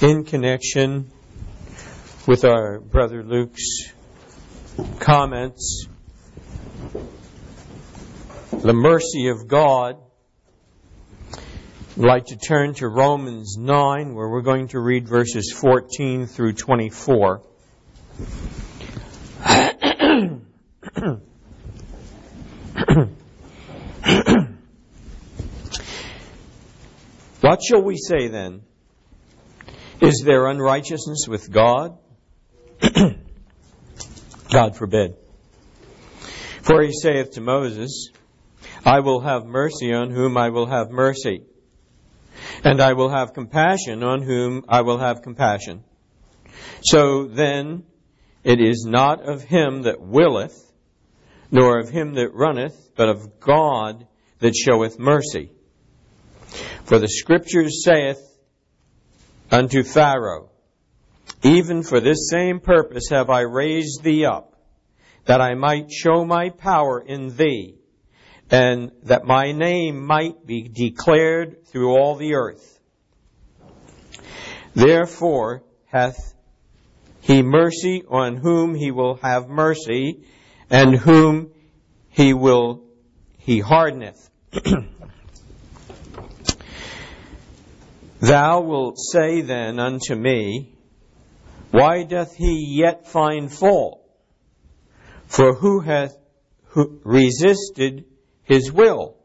in connection with our brother Luke's comments, the mercy of God, I'd like to turn to Romans 9, where we're going to read verses 14 through 24. What shall we say then? Is there unrighteousness with God? God forbid. For he saith to Moses, I will have mercy on whom I will have mercy, and I will have compassion on whom I will have compassion. So then it is not of him that willeth, nor of him that runneth, but of God that showeth mercy. For the Scriptures saith unto Pharaoh, even for this same purpose have I raised thee up, that I might show my power in thee, and that my name might be declared through all the earth. Therefore hath he mercy on whom he will have mercy, and whom he hardeneth. Thou wilt say then unto me, why doth he yet find fault? For who hath resisted his will?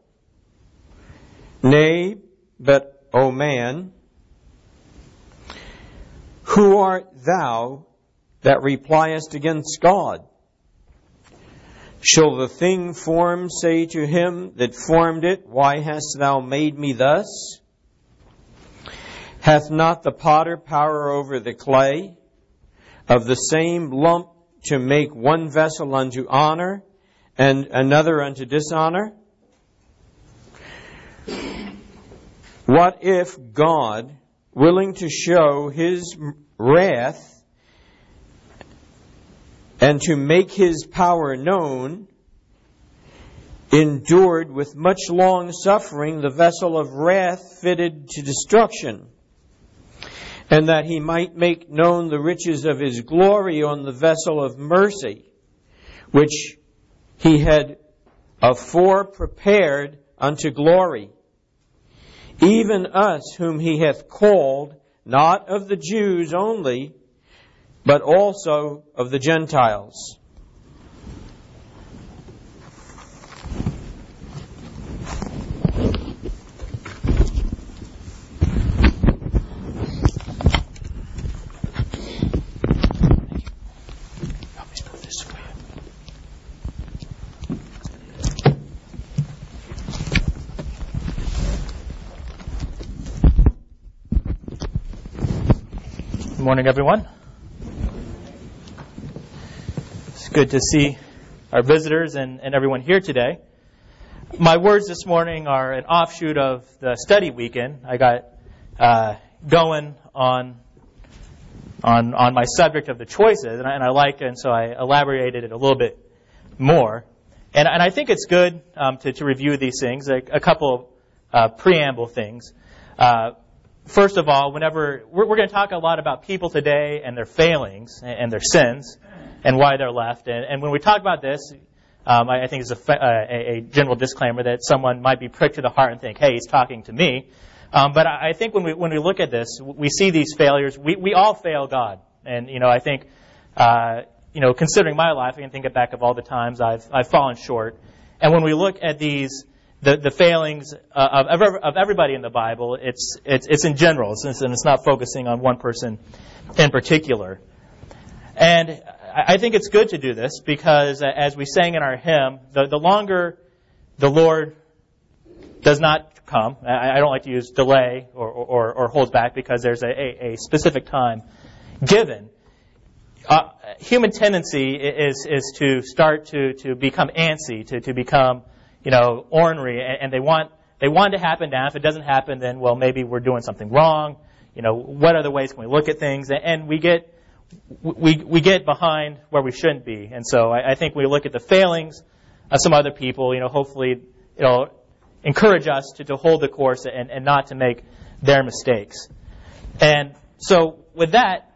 Nay, but, O man, who art thou that repliest against God? Shall the thing formed say to him that formed it, why hast thou made me thus? Hath not the potter power over the clay, of the same lump to make one vessel unto honor, and another unto dishonor? What if God, willing to show his wrath and to make his power known, endured with much long suffering the vessel of wrath fitted to destruction, and that he might make known the riches of his glory on the vessel of mercy, which he had afore prepared unto glory, even us whom he hath called, not of the Jews only, but also of the Gentiles. Good morning, everyone. It's good to see our visitors and everyone here today. My words this morning are an offshoot of the study weekend. I got going on my subject of the choices, and I like it, and so I elaborated it a little bit more. And I think it's good to review these things, a couple preamble things. First of all, whenever we're going to talk a lot about people today and their failings and their sins and why they're left. And when we talk about this, I think it's a general disclaimer that someone might be pricked to the heart and think, hey, he's talking to me. But I think when we look at this, we see these failures. We all fail God. And, I think, considering my life, I can think back of all the times I've fallen short. And when we look at these, the failings of everybody in the Bible, it's in general, and it's not focusing on one person in particular. And I think it's good to do this because, as we sang in our hymn, the longer the Lord does not come, I don't like to use delay or holds back because there's a specific time given. Human tendency is to start to become antsy, to become ornery, and they want it to happen now. If it doesn't happen, then maybe we're doing something wrong. What other ways can we look at things? And we get behind where we shouldn't be. And so I think we look at the failings of some other people. Hopefully it'll encourage us to hold the course and not to make their mistakes. And So with that,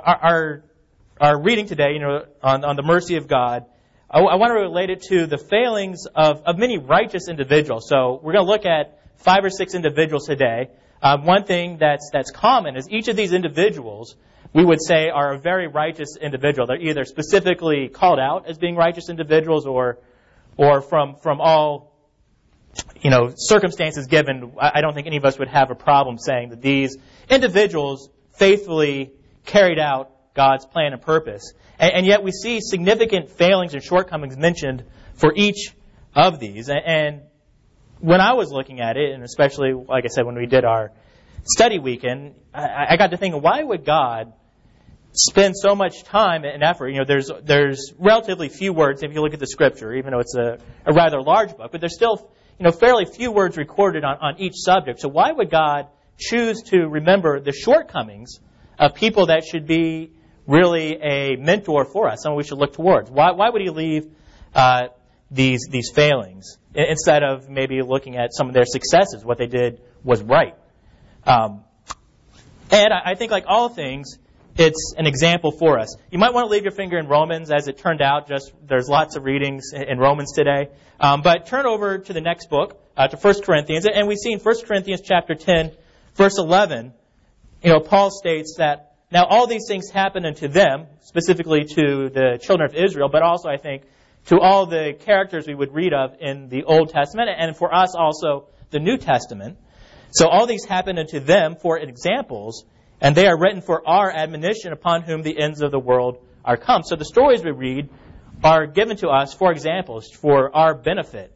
our reading today, on the mercy of God, I want to relate it to the failings of many righteous individuals. So we're going to look at 5 or 6 individuals today. One thing that's common is each of these individuals, we would say, are a very righteous individual. They're either specifically called out as being righteous individuals, or from all circumstances given, I don't think any of us would have a problem saying that these individuals faithfully carried out God's plan and purpose. And yet we see significant failings and shortcomings mentioned for each of these. And when I was looking at it, and especially, like I said, when we did our study weekend, I got to thinking, why would God spend so much time and effort? There's relatively few words if you look at the Scripture, even though it's a rather large book, but there's still fairly few words recorded on each subject. So why would God choose to remember the shortcomings of people that should be really a mentor for us, someone we should look towards? Why would He leave these failings instead of maybe looking at some of their successes? What they did was right. And I think, like all things, it's an example for us. You might want to leave your finger in Romans. As it turned out, there's lots of readings in Romans today. But turn over to the next book, to 1 Corinthians. And we see in 1 Corinthians chapter 10, verse 11, Paul states that, now all these things happened unto them, specifically to the children of Israel, but also, I think, to all the characters we would read of in the Old Testament, and for us also the New Testament. So all these happened unto them for examples, and they are written for our admonition, upon whom the ends of the world are come. So the stories we read are given to us for examples, for our benefit.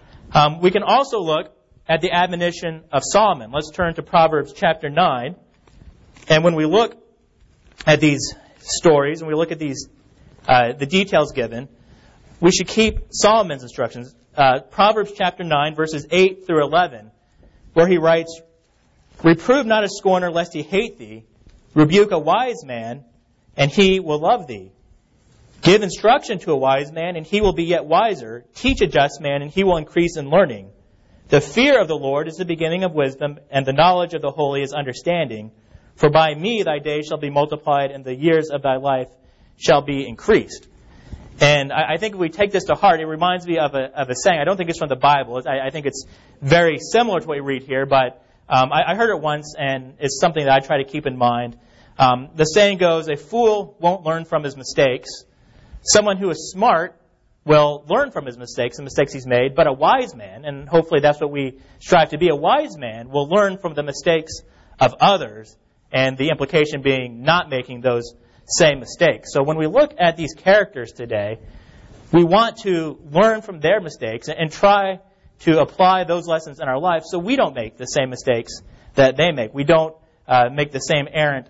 We can also look at the admonition of Solomon. Let's turn to Proverbs chapter 9. And when we look at these stories and we look at these the details given, we should keep Solomon's instructions. Proverbs chapter 9, verses 8 through 11, where he writes, "Reprove not a scorner, lest he hate thee. Rebuke a wise man, and he will love thee. Give instruction to a wise man, and he will be yet wiser. Teach a just man, and he will increase in learning. The fear of the Lord is the beginning of wisdom, and the knowledge of the holy is understanding. For by me thy days shall be multiplied, and the years of thy life shall be increased." And I think if we take this to heart, it reminds me of a saying. I don't think it's from the Bible. I think it's very similar to what we read here, but I heard it once, and it's something that I try to keep in mind. The saying goes, a fool won't learn from his mistakes. Someone who is smart will learn from his mistakes, the mistakes he's made, but a wise man, and hopefully that's what we strive to be, a wise man will learn from the mistakes of others, and the implication being not making those same mistakes. So when we look at these characters today, we want to learn from their mistakes and try to apply those lessons in our life so we don't make the same mistakes that they make. We don't make the same errant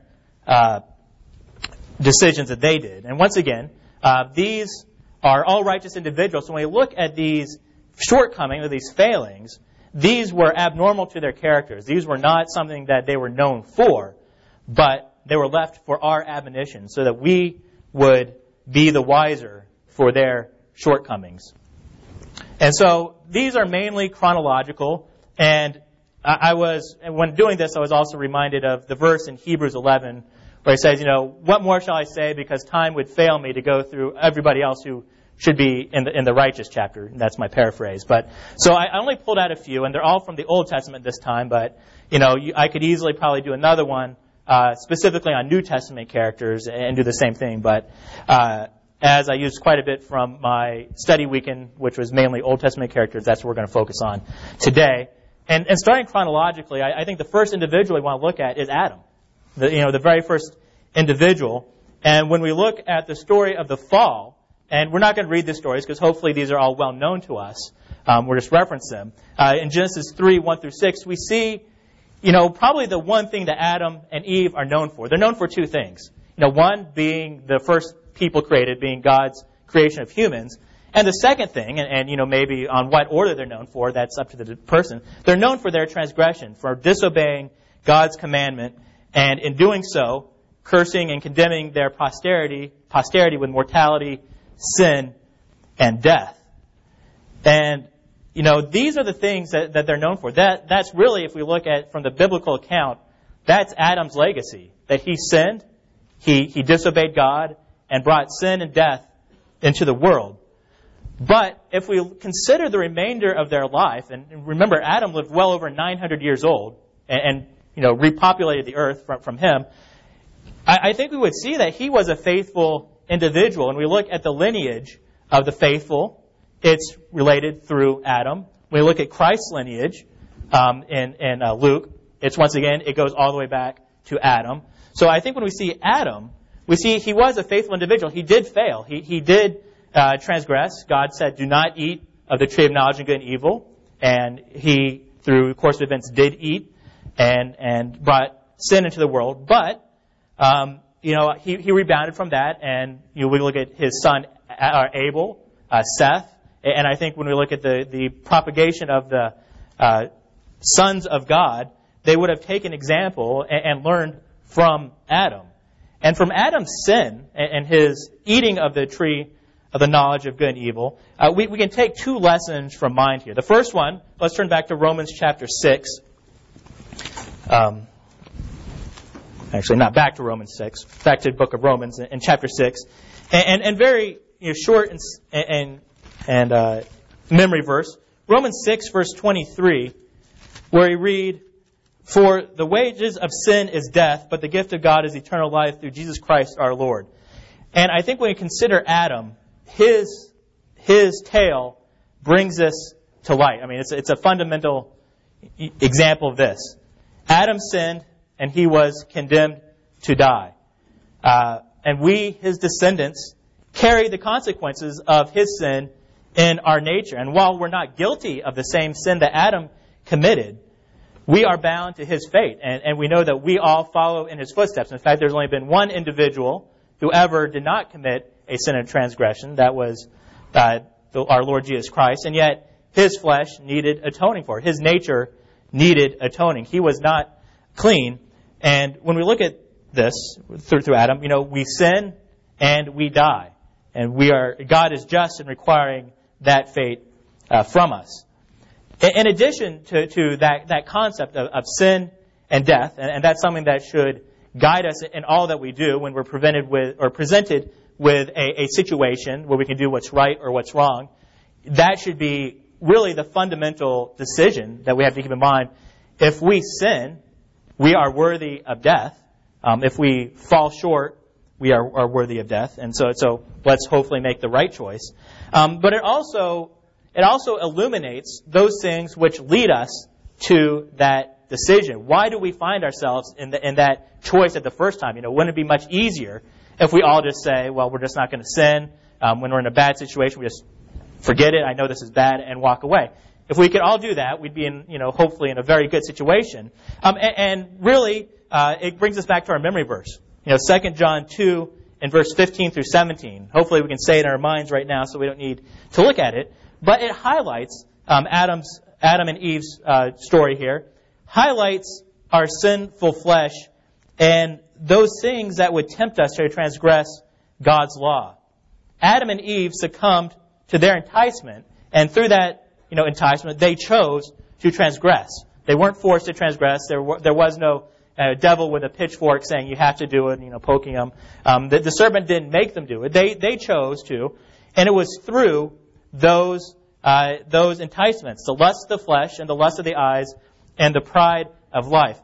decisions that they did. And once again, these are all righteous individuals. So when we look at these shortcomings or these failings, these were abnormal to their characters. These were not something that they were known for, but they were left for our admonition so that we would be the wiser for their shortcomings. And so these are mainly chronological. And when doing this, I was also reminded of the verse in Hebrews 11 where it says, what more shall I say, because time would fail me to go through everybody else who should be in the righteous chapter. That's my paraphrase. But so I only pulled out a few, and they're all from the Old Testament this time. But I could easily probably do another one specifically on New Testament characters and do the same thing. But as I used quite a bit from my study weekend, which was mainly Old Testament characters, that's what we're going to focus on today. And starting chronologically, I think the first individual we want to look at is Adam, the very first individual. And when we look at the story of the fall, and we're not going to read the stories because hopefully these are all well known to us. We'll just reference them. In Genesis 3, 1 through 6, we see probably the one thing that Adam and Eve are known for. They're known for two things. One being the first people created, being God's creation of humans. And the second thing, and maybe on what order they're known for, that's up to the person. They're known for their transgression, for disobeying God's commandment, and in doing so, cursing and condemning their posterity with mortality, sin, and death. And these are the things that they're known for. That's really, if we look at from the biblical account, that's Adam's legacy. that he sinned, he disobeyed God, and brought sin and death into the world. But if we consider the remainder of their life, and remember Adam lived well over 900 years old, and repopulated the earth from him, I think we would see that he was a faithful individual. And we look at the lineage of the faithful, it's related through Adam. When we look at Christ's lineage in Luke, it's once again, it goes all the way back to Adam. So I think when we see Adam, we see he was a faithful individual. He did fail. He did transgress. God said, do not eat of the tree of knowledge of good and evil. And he, through the course of events, did eat and brought sin into the world. But, he rebounded from that. And we look at his son Abel, Seth. And I think when we look at the propagation of the sons of God, they would have taken example and learned from Adam. And from Adam's sin and his eating of the tree of the knowledge of good and evil, we can take two lessons from mind here. The first one, let's turn back to Romans chapter 6. Actually, not back to Romans 6, back to the book of Romans in chapter 6. And very short and memory verse, Romans 6, verse 23, where we read, for the wages of sin is death, but the gift of God is eternal life through Jesus Christ our Lord. And I think when we consider Adam, his tale brings this to light. I mean, it's a fundamental example of this. Adam sinned, and he was condemned to die. And we, his descendants, carry the consequences of his sin in our nature. And while we're not guilty of the same sin that Adam committed, we are bound to his fate. And we know that we all follow in his footsteps. In fact, there's only been one individual who ever did not commit a sin of transgression. That was our Lord Jesus Christ. And yet, his flesh needed atoning for. His nature needed atoning. He was not clean. And when we look at this through Adam, we sin and we die. And God is just in requiring that fate from us. In addition to that concept of sin and death, and that's something that should guide us in all that we do when we're presented with a situation where we can do what's right or what's wrong, that should be really the fundamental decision that we have to keep in mind. If we sin, we are worthy of death. If we fall short, we are worthy of death. And so let's hopefully make the right choice. But it also illuminates those things which lead us to that decision. Why do we find ourselves in that choice at the first time? Wouldn't it be much easier if we all just say, well, we're just not going to sin. When we're in a bad situation, we just forget it. I know this is bad, and walk away. If we could all do that, we'd be hopefully in a very good situation. And really, it brings us back to our memory verse. 2 John 2 in verse 15 through 17. Hopefully we can say it in our minds right now so we don't need to look at it. But it highlights Adam and Eve's story here, highlights our sinful flesh and those things that would tempt us to transgress God's law. Adam and Eve succumbed to their enticement, and through that enticement, they chose to transgress. They weren't forced to transgress. There was no devil with a pitchfork saying you have to do it, poking them. The serpent didn't make them do it. They chose to, and it was through those enticements, the lust of the flesh and the lust of the eyes and the pride of life.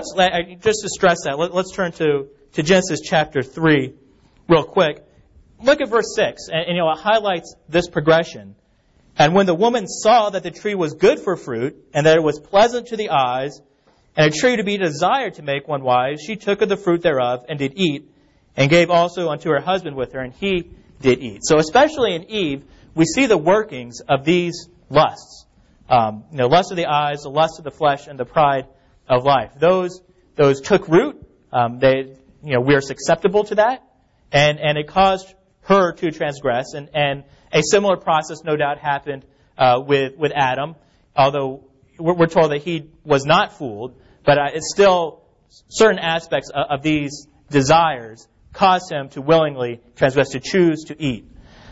Just to stress that, let's turn to Genesis chapter 3 real quick. Look at verse 6, and it highlights this progression. And when the woman saw that the tree was good for fruit, and that it was pleasant to the eyes, and a tree to be desired to make one wise, she took of the fruit thereof, and did eat, and gave also unto her husband with her, and he did eat. So especially in Eve, we see the workings of these lusts. Lust of the eyes, the lust of the flesh, and the pride of life. Those took root. We are susceptible to that, and it caused her to transgress. And a similar process, no doubt, happened with Adam, although we're told that he was not fooled. But it's still certain aspects of these desires caused him to willingly transgress, to choose to eat.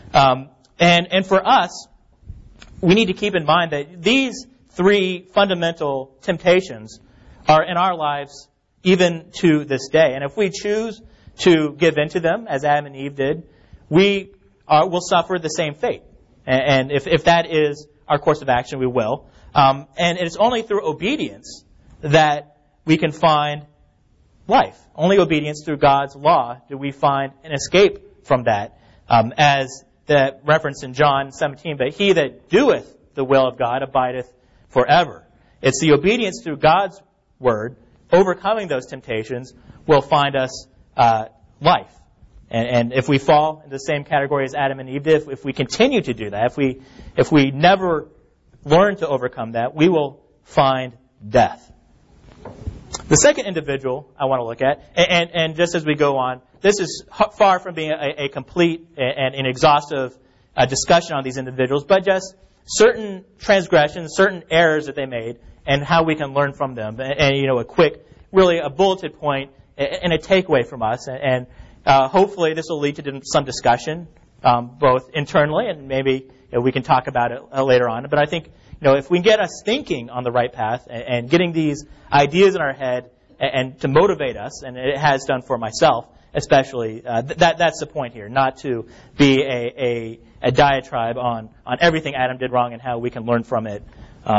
And for us, we need to keep in mind that these three fundamental temptations are in our lives, even to this day. And if we choose to give in to them, as Adam and Eve did, we will suffer the same fate. And if that is our course of action, we will. And it's only through obedience that we can find life. Only obedience through God's law do we find an escape from that. As the reference in John 17, but he that doeth the will of God abideth forever. It's the obedience through God's word, overcoming those temptations, will find us life. And if we fall in the same category as Adam and Eve did, if we continue to do that, if we never learn to overcome that, we will find death. The second individual I want to look at, and just as we go on, this is far from being a complete and an exhaustive discussion on these individuals, but just certain transgressions, certain errors that they made, and how we can learn from them. And a quick, really a bulleted point and a takeaway from us. And hopefully this will lead to some discussion, both internally and maybe we can talk about it later on. But I think if we get us thinking on the right path and getting these ideas in our head and to motivate us, and it has done for myself especially, that's the point here, not to be a diatribe on everything Adam did wrong and how we can learn from it.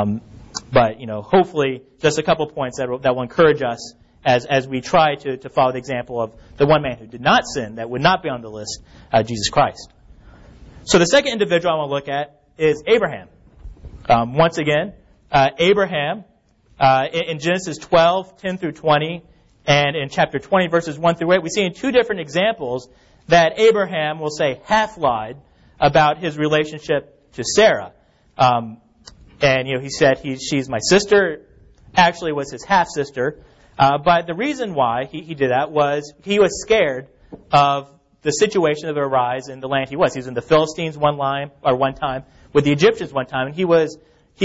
But hopefully just a couple points that will encourage us as we try to follow the example of the one man who did not sin, that would not be on the list, Jesus Christ. So the second individual I want to look at is Abraham. Once again, Abraham, in Genesis 12, 10 through 20, and in chapter 20, verses 1 through 8, we see in two different examples that Abraham will say half-lied about his relationship to Sarah. And he said she's my sister, actually was his half-sister. But the reason why he did that was he was scared of the situation that would arise in the land he was. He was in the Philistines one time, with the Egyptians one time, and he was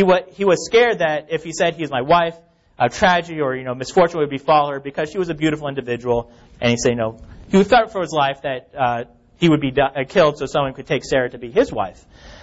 scared that if he said he's my wife, tragedy or misfortune would befall her because she was a beautiful individual, and he said he felt for his life that he would be killed so someone could take Sarah to be his wife.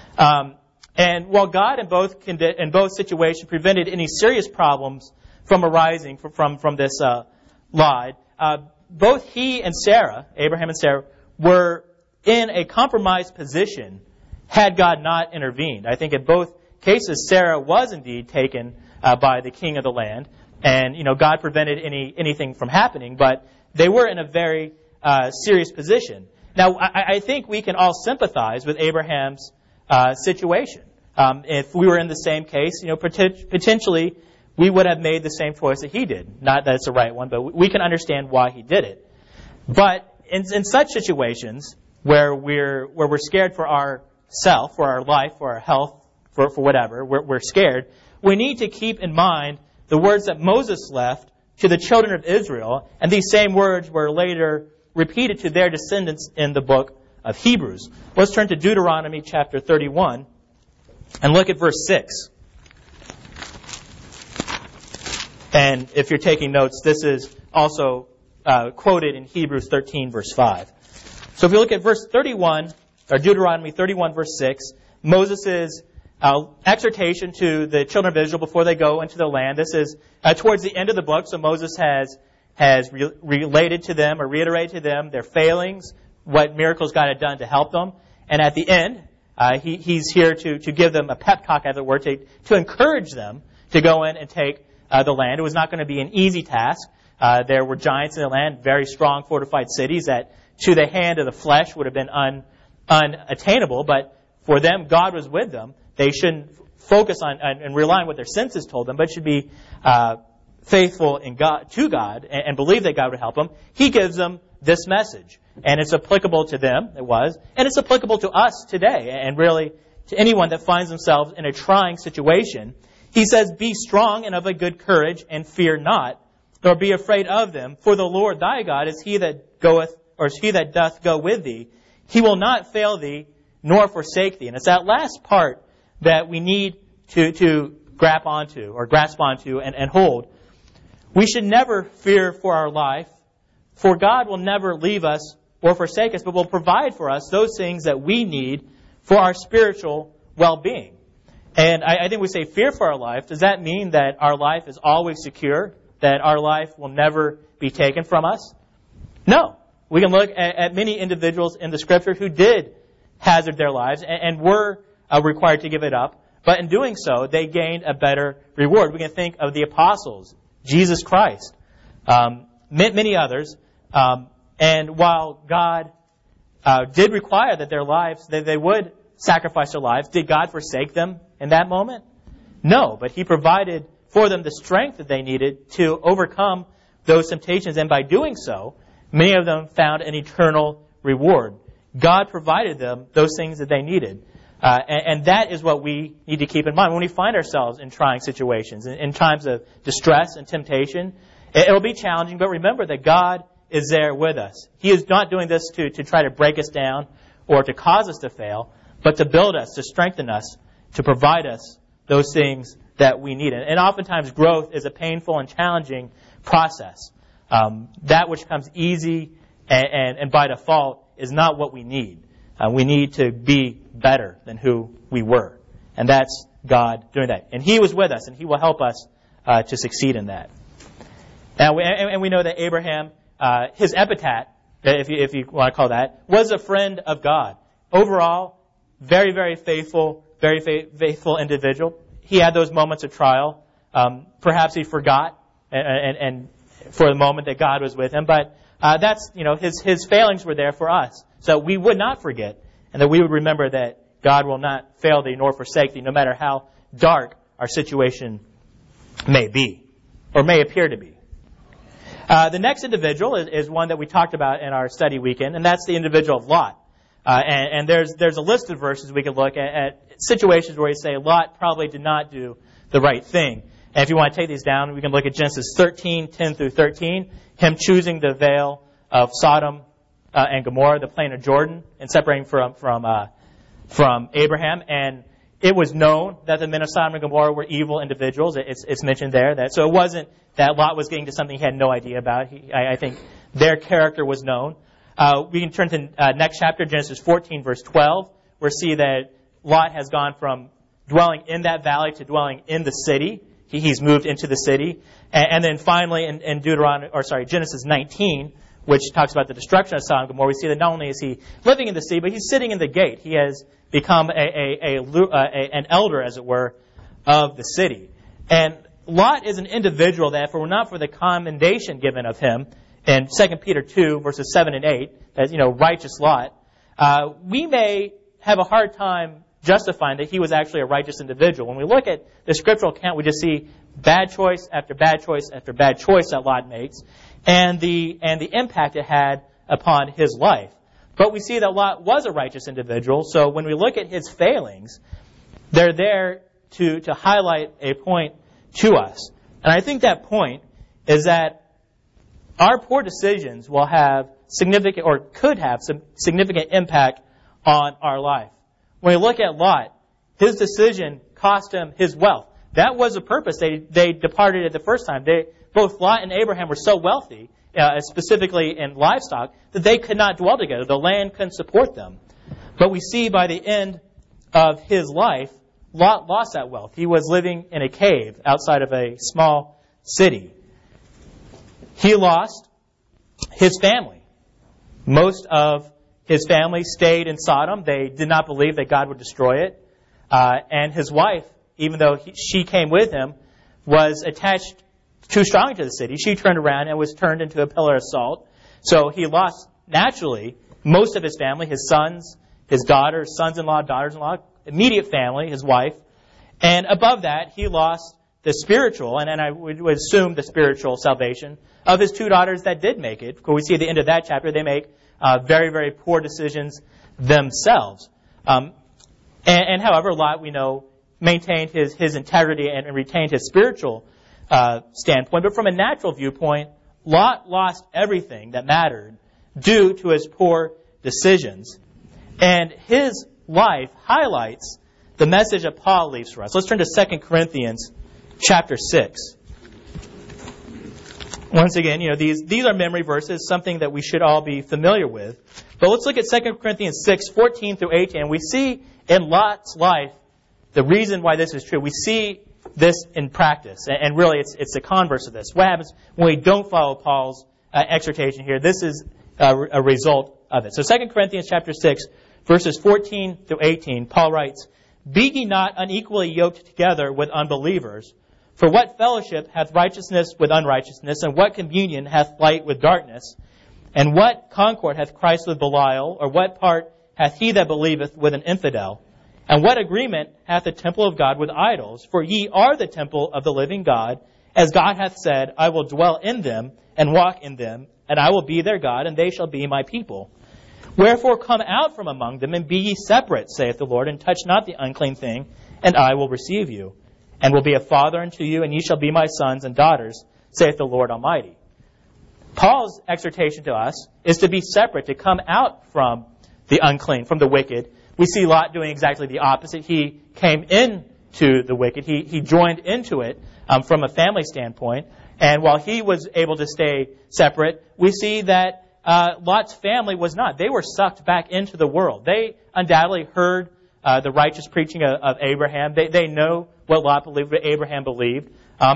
And while God in both situations prevented any serious problems from arising from this lie, both he and Sarah, Abraham and Sarah, were in a compromised position had God not intervened. I think in both cases, Sarah was indeed taken by the king of the land, and God prevented anything from happening, but they were in a very serious position. Now, I think we can all sympathize with Abraham's situation. If we were in the same case, potentially we would have made the same choice that he did. Not that it's the right one, but we can understand why he did it. But in such situations where we're scared for ourself, for our life, for our health, for whatever, we're scared, we need to keep in mind the words that Moses left to the children of Israel, and these same words were later repeated to their descendants in the book of Hebrews. Let's turn to Deuteronomy chapter 31 and look at verse 6. And if you're taking notes, this is also quoted in Hebrews 13, verse 5. So if you look at verse 31, or Deuteronomy 31, verse 6, Moses' exhortation to the children of Israel before they go into the land. This is towards the end of the book, so Moses has related to them or reiterated to them their failings, what miracles God had done to help them. And at the end, he's here to give them a pep talk, as it were, to encourage them to go in and take the land. It was not going to be an easy task. There were giants in the land, very strong fortified cities that to the hand of the flesh would have been unattainable. But for them, God was with them. They shouldn't focus on and rely on what their senses told them, but should be faithful to God and believe that God would help them. He gives them this message. And it's applicable to them, and it's applicable to us today, and really to anyone that finds themselves in a trying situation. He says, "Be strong and of a good courage, and fear not, nor be afraid of them. For the Lord thy God is he that doth go with thee. He will not fail thee, nor forsake thee." And it's that last part that we need to grasp onto and hold. We should never fear for our life, for God will never leave us or forsake us, but will provide for us those things that we need for our spiritual well-being. And I think we say fear for our life. Does that mean that our life is always secure that our life will never be taken from us? No. We can look at many individuals in the Scripture who did hazard their lives and were required to give it up. But in doing so, they gained a better reward. We can think of the apostles, Jesus Christ, many others. And while God did require that their lives, that they would sacrifice their lives, did God forsake them in that moment? No, but He provided for them the strength that they needed to overcome those temptations. And by doing so, many of them found an eternal reward. God provided them those things that they needed. And that is what we need to keep in mind when we find ourselves in trying situations, in times of distress and temptation. It'll be challenging, but remember that God is there with us. He is not doing this to try to break us down or to cause us to fail, but to build us, to strengthen us, to provide us those things that we need. And oftentimes growth is a painful and challenging process. That which comes easy and by default is not what we need. We need to be better than who we were. And that's God doing that. And He was with us, and He will help us to succeed in that. And we know that Abraham, his epitaph, if you want to call that, was a friend of God. Overall, very, very faithful individual. He had those moments of trial. Perhaps he forgot and for the moment that God was with him. But that's, his failings were there for us. So we would not forget, and that we would remember that God will not fail thee nor forsake thee, no matter how dark our situation may be, or may appear to be. The next individual is one that we talked about in our study weekend, and that's the individual of Lot. And there's a list of verses we could look at situations where you say Lot probably did not do the right thing. And if you want to take these down, we can look at Genesis 13, 10 through 13, him choosing the vale of Sodom and Gomorrah, the plain of Jordan, and separating from Abraham. And it was known that the men of Sodom and Gomorrah were evil individuals. It's mentioned there. So it wasn't that Lot was getting to something he had no idea about. I think their character was known. We can turn to next chapter, Genesis 14, verse 12. We see that Lot has gone from dwelling in that valley to dwelling in the city. He's moved into the city. And then finally in Genesis 19, which talks about the destruction of Sodom and Gomorrah, we see that not only is he living in the city, but he's sitting in the gate. He has become an elder, as it were, of the city. And Lot is an individual that, if it were not for the commendation given of him in 2 Peter 2, verses 7 and 8, as righteous Lot, we may have a hard time justifying that he was actually a righteous individual. When we look at the scriptural account, we just see bad choice after bad choice after bad choice that Lot makes, and the impact it had upon his life. But we see that Lot was a righteous individual, so when we look at his failings, they're there to highlight a point to us. And I think that point is that our poor decisions will have significant, or could have some significant impact on our life. When we look at Lot, his decision cost him his wealth. That was the purpose. They departed at the first time. Both Lot and Abraham were so wealthy, specifically in livestock, that they could not dwell together. The land couldn't support them. But we see by the end of his life, Lot lost that wealth. He was living in a cave outside of a small city. He lost his family. Most of his family stayed in Sodom. They did not believe that God would destroy it. And his wife, even though she came with him, was attached too strongly to the city. She turned around and was turned into a pillar of salt. So he lost, naturally, most of his family, his sons, his daughters, sons-in-law, daughters-in-law, immediate family, his wife. And above that, he lost the spiritual, and I would assume the spiritual salvation of his two daughters that did make it. Because we see at the end of that chapter, they make very, very poor decisions themselves. And however, Lot, we know, maintained his integrity and retained his spiritual standpoint. But from a natural viewpoint, Lot lost everything that mattered due to his poor decisions. And his life highlights the message that Paul leaves for us. Let's turn to 2 Corinthians chapter 6. Once again, these are memory verses, something that we should all be familiar with. But let's look at 2 Corinthians 6, 14 through 18. And we see in Lot's life the reason why this is true. We see this in practice. And really, it's the converse of this. What happens when we don't follow Paul's exhortation here? This is a result of it. So 2 Corinthians chapter 6, verses 14 through 18, Paul writes, "Be ye not unequally yoked together with unbelievers. For what fellowship hath righteousness with unrighteousness, and what communion hath light with darkness? And what concord hath Christ with Belial, or what part hath he that believeth with an infidel? And what agreement hath the temple of God with idols? For ye are the temple of the living God, as God hath said, I will dwell in them, and walk in them, and I will be their God, and they shall be my people. Wherefore come out from among them, and be ye separate, saith the Lord, and touch not the unclean thing, and I will receive you, and will be a father unto you, and ye shall be my sons and daughters, saith the Lord Almighty." Paul's exhortation to us is to be separate, to come out from the unclean, from the wicked. We see Lot doing exactly the opposite. He came into the wicked. He joined into it from a family standpoint. And while he was able to stay separate, we see that Lot's family was not. They were sucked back into the world. They undoubtedly heard the righteous preaching of Abraham. They know what Lot believed, what Abraham believed.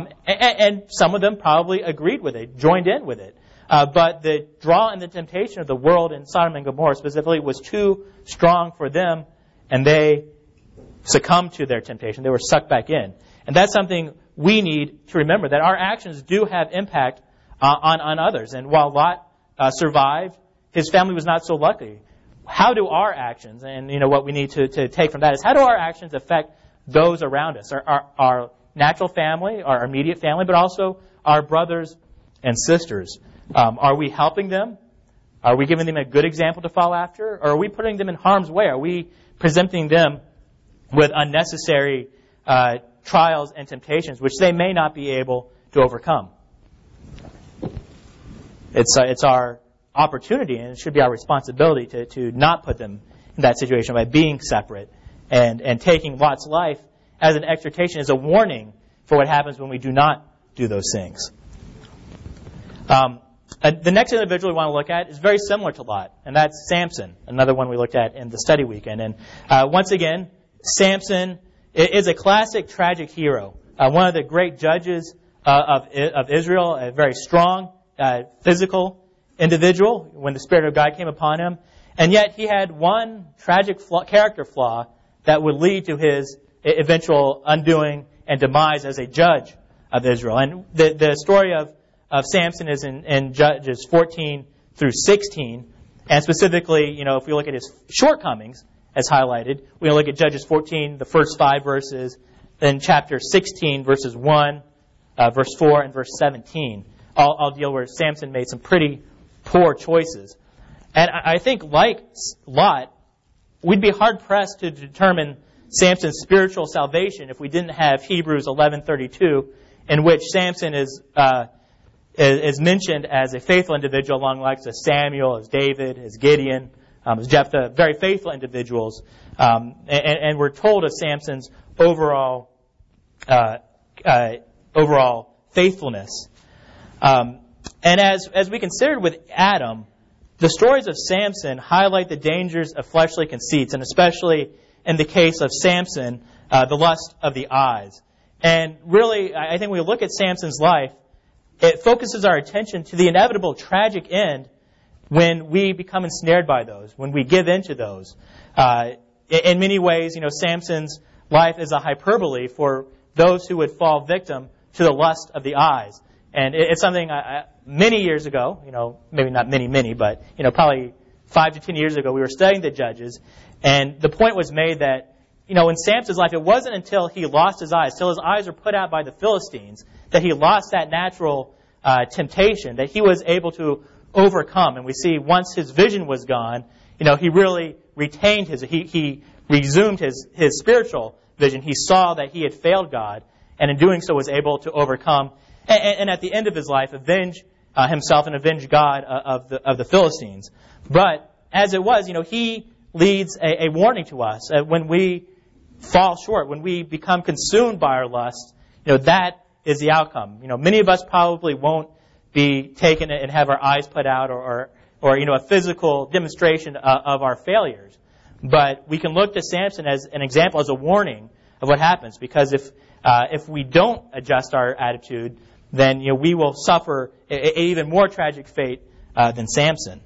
And some of them probably agreed with it, joined in with it. But the draw and the temptation of the world in Sodom and Gomorrah specifically was too strong for them, and they succumbed to their temptation. They were sucked back in. And that's something we need to remember, that our actions do have impact on others. And while Lot survived, his family was not so lucky. How do our actions, and what we need to take from that is, how do our actions affect those around us, our natural family, our immediate family, but also our brothers and sisters? Are we helping them? Are we giving them a good example to follow after? Or are we putting them in harm's way? Are we presenting them with unnecessary trials and temptations which they may not be able to overcome? It's our opportunity, and it should be our responsibility to not put them in that situation by being separate and taking Lot's life as an exhortation, as a warning for what happens when we do not do those things. The next individual we want to look at is very similar to Lot, and that's Samson, another one we looked at in the study weekend. And once again, Samson is a classic tragic hero, one of the great judges of Israel, a very strong, physical individual when the Spirit of God came upon him. And yet he had one tragic character flaw that would lead to his eventual undoing and demise as a judge of Israel. And the story of Samson is in Judges 14 through 16. And specifically, if we look at his shortcomings as highlighted, we look at Judges 14, the first 5 verses, then chapter 16, verses 1, verse 4, and verse 17. I'll deal where Samson made some pretty poor choices. And I think, like Lot, we'd be hard-pressed to determine Samson's spiritual salvation if we didn't have Hebrews 11:32, in which Samson is mentioned as a faithful individual along the likes of Samuel, as David, as Gideon, as Jephthah, very faithful individuals. And we're told of Samson's overall faithfulness. And as we considered with Adam, the stories of Samson highlight the dangers of fleshly conceits, and especially in the case of Samson, the lust of the eyes. And really, I think when we look at Samson's life, it focuses our attention to the inevitable tragic end when we become ensnared by those, when we give in to those. In many ways, Samson's life is a hyperbole for those who would fall victim to the lust of the eyes. And it's something many years ago, maybe not many, but probably 5 to 10 years ago, we were studying the Judges, and the point was made that, in Samson's life, it wasn't until he lost his eyes, till his eyes were put out by the Philistines, that he lost that natural temptation, that he was able to overcome. And we see once his vision was gone, he really retained he resumed his spiritual vision. He saw that he had failed God, and in doing so was able to overcome, and at the end of his life, avenge himself and avenge God of the Philistines. But as it was, he leads a warning to us. When we fall short, when we become consumed by our lust, that is the outcome. Many of us probably won't be taken and have our eyes put out or a physical demonstration of our failures. But we can look to Samson as an example, as a warning of what happens. Because if if we don't adjust our attitude, then we will suffer an even more tragic fate than Samson.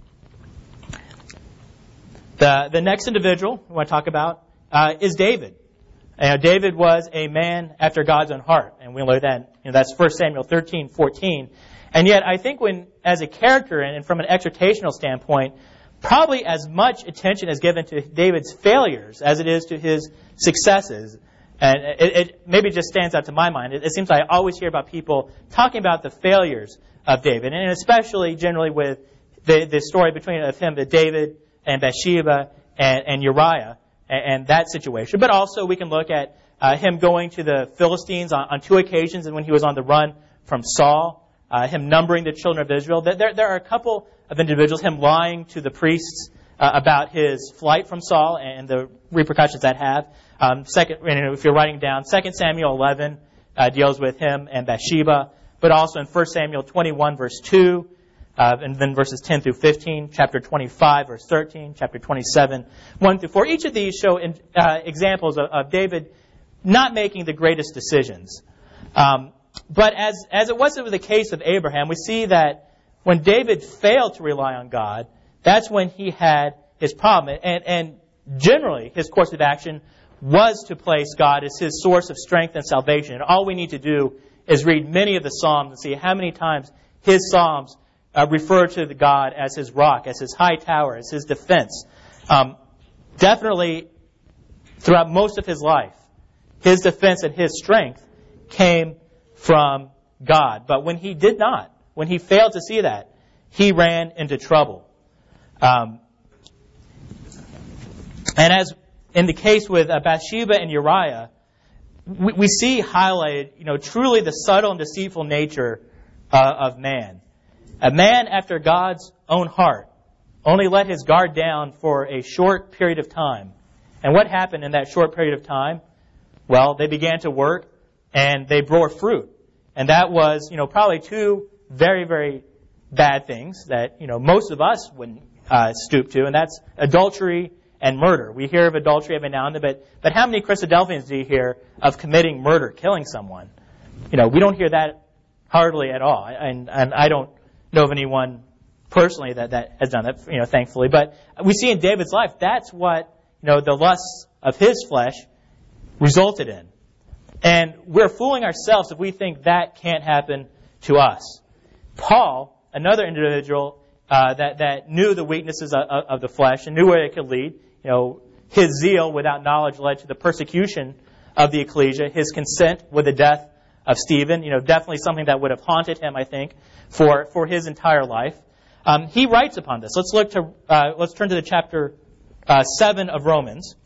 The next individual we want to talk about is David. David was a man after God's own heart, and we learn that. That's 1 Samuel 13:14. And yet, I think as a character and from an exhortational standpoint, probably as much attention is given to David's failures as it is to his successes. And it maybe just stands out to my mind. It seems like I always hear about people talking about the failures of David, and especially generally with the story of David and Bathsheba and Uriah and that situation. But also we can look at him going to the Philistines on 2 occasions, and when he was on the run from Saul, him numbering the children of Israel. There are a couple of individuals, him lying to the priests about his flight from Saul and the repercussions that have. If you're writing down, 2 Samuel 11 deals with him and Bathsheba, but also in 1 Samuel 21, verse 2, and then verses 10 through 15, chapter 25, verse 13, chapter 27, 1 through 4. Each of these show examples of David not making the greatest decisions. But as it was the case of Abraham, we see that when David failed to rely on God, that's when he had his problem. And generally, his course of action was to place God as his source of strength and salvation. And all we need to do is read many of the Psalms and see how many times his Psalms refer to the God as his rock, as his high tower, as his defense. Definitely, throughout most of his life, his defense and his strength came from God. But when he did not, when he failed to see that, he ran into trouble. And as in the case with Bathsheba and Uriah, we see highlighted, truly the subtle and deceitful nature of man. A man after God's own heart only let his guard down for a short period of time. And what happened in that short period of time? Well, they began to work and they bore fruit. And that was, probably 2 very, very bad things that, most of us wouldn't stoop to, and that's adultery and murder. We hear of adultery every now and then, but how many Christadelphians do you hear of committing murder, killing someone? We don't hear that hardly at all. And I don't know of anyone personally that has done that, thankfully. But we see in David's life, that's what, the lusts of his flesh resulted in. And we're fooling ourselves if we think that can't happen to us. Paul, another individual that knew the weaknesses of the flesh and knew where it could lead, his zeal without knowledge led to the persecution of the ecclesia. His consent with the death of Stephen, definitely something that would have haunted him, I think, for his entire life. He writes upon this. Let's turn to the chapter 7 of Romans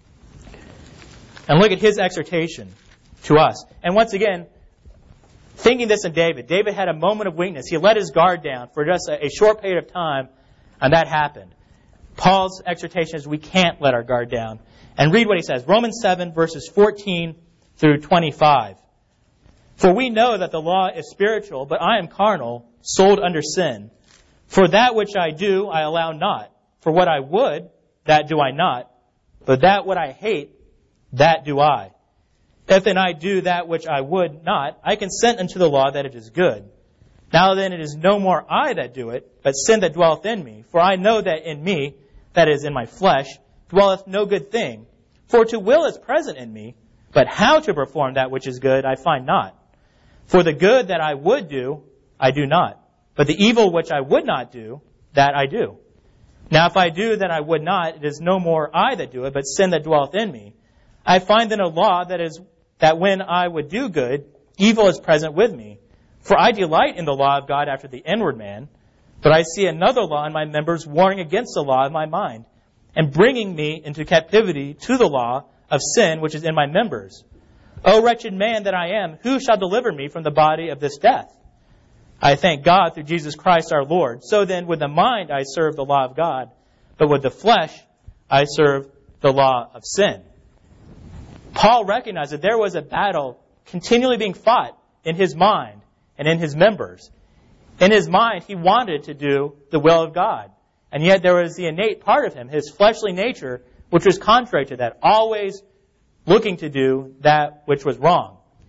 and look at his exhortation to us. And once again, thinking this in David. David had a moment of weakness. He let his guard down for just a short period of time, and that happened. Paul's exhortation is we can't let our guard down. And read what he says. Romans 7, verses 14 through 25. For we know that the law is spiritual, but I am carnal, sold under sin. For that which I do, I allow not. For what I would, that do I not. But that what I hate, that do I. If then I do that which I would not, I consent unto the law that it is good. Now then it is no more I that do it, but sin that dwelleth in me. For I know that in me, that is in my flesh, dwelleth no good thing. For to will is present in me, but how to perform that which is good I find not. For the good that I would do, I do not. But the evil which I would not do, that I do. Now if I do that I would not, it is no more I that do it, but sin that dwelleth in me. I find then a law that when I would do good, evil is present with me. For I delight in the law of God after the inward man, but I see another law in my members warring against the law of my mind, and bringing me into captivity to the law of sin which is in my members. O wretched man that I am, who shall deliver me from the body of this death? I thank God through Jesus Christ our Lord. So then with the mind I serve the law of God, but with the flesh I serve the law of sin. Paul recognized that there was a battle continually being fought in his mind and in his members. In his mind, he wanted to do the will of God. And yet there was the innate part of him, his fleshly nature, which was contrary to that, always looking to do that which was wrong.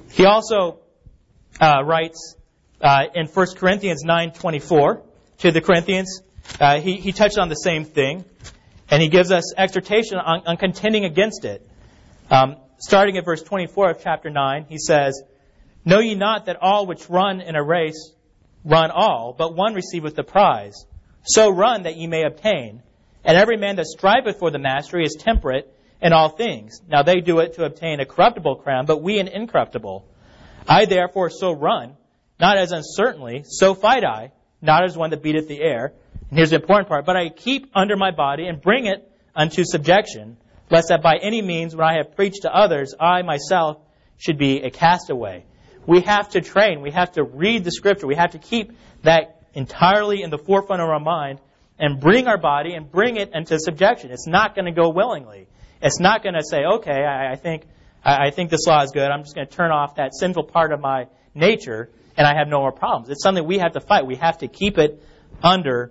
He also writes in 1 Corinthians 9:24 to the Corinthians. He touched on the same thing, and he gives us exhortation on contending against it. Starting at verse 24 of chapter 9, he says, "Know ye not that all which run in a race run all, but one receiveth the prize? So run that ye may obtain. And every man that striveth for the mastery is temperate in all things. Now they do it to obtain a corruptible crown, but we an incorruptible. I therefore so run, not as uncertainly, so fight I, not as one that beateth the air." And here's the important part. "But I keep under my body and bring it unto subjection, lest that by any means, when I have preached to others, I myself should be a castaway." We have to train. We have to read the Scripture. We have to keep that entirely in the forefront of our mind and bring our body and bring it into subjection. It's not going to go willingly. It's not going to say, okay, I think this law is good. I'm just going to turn off that sinful part of my nature and I have no more problems. It's something we have to fight. We have to keep it under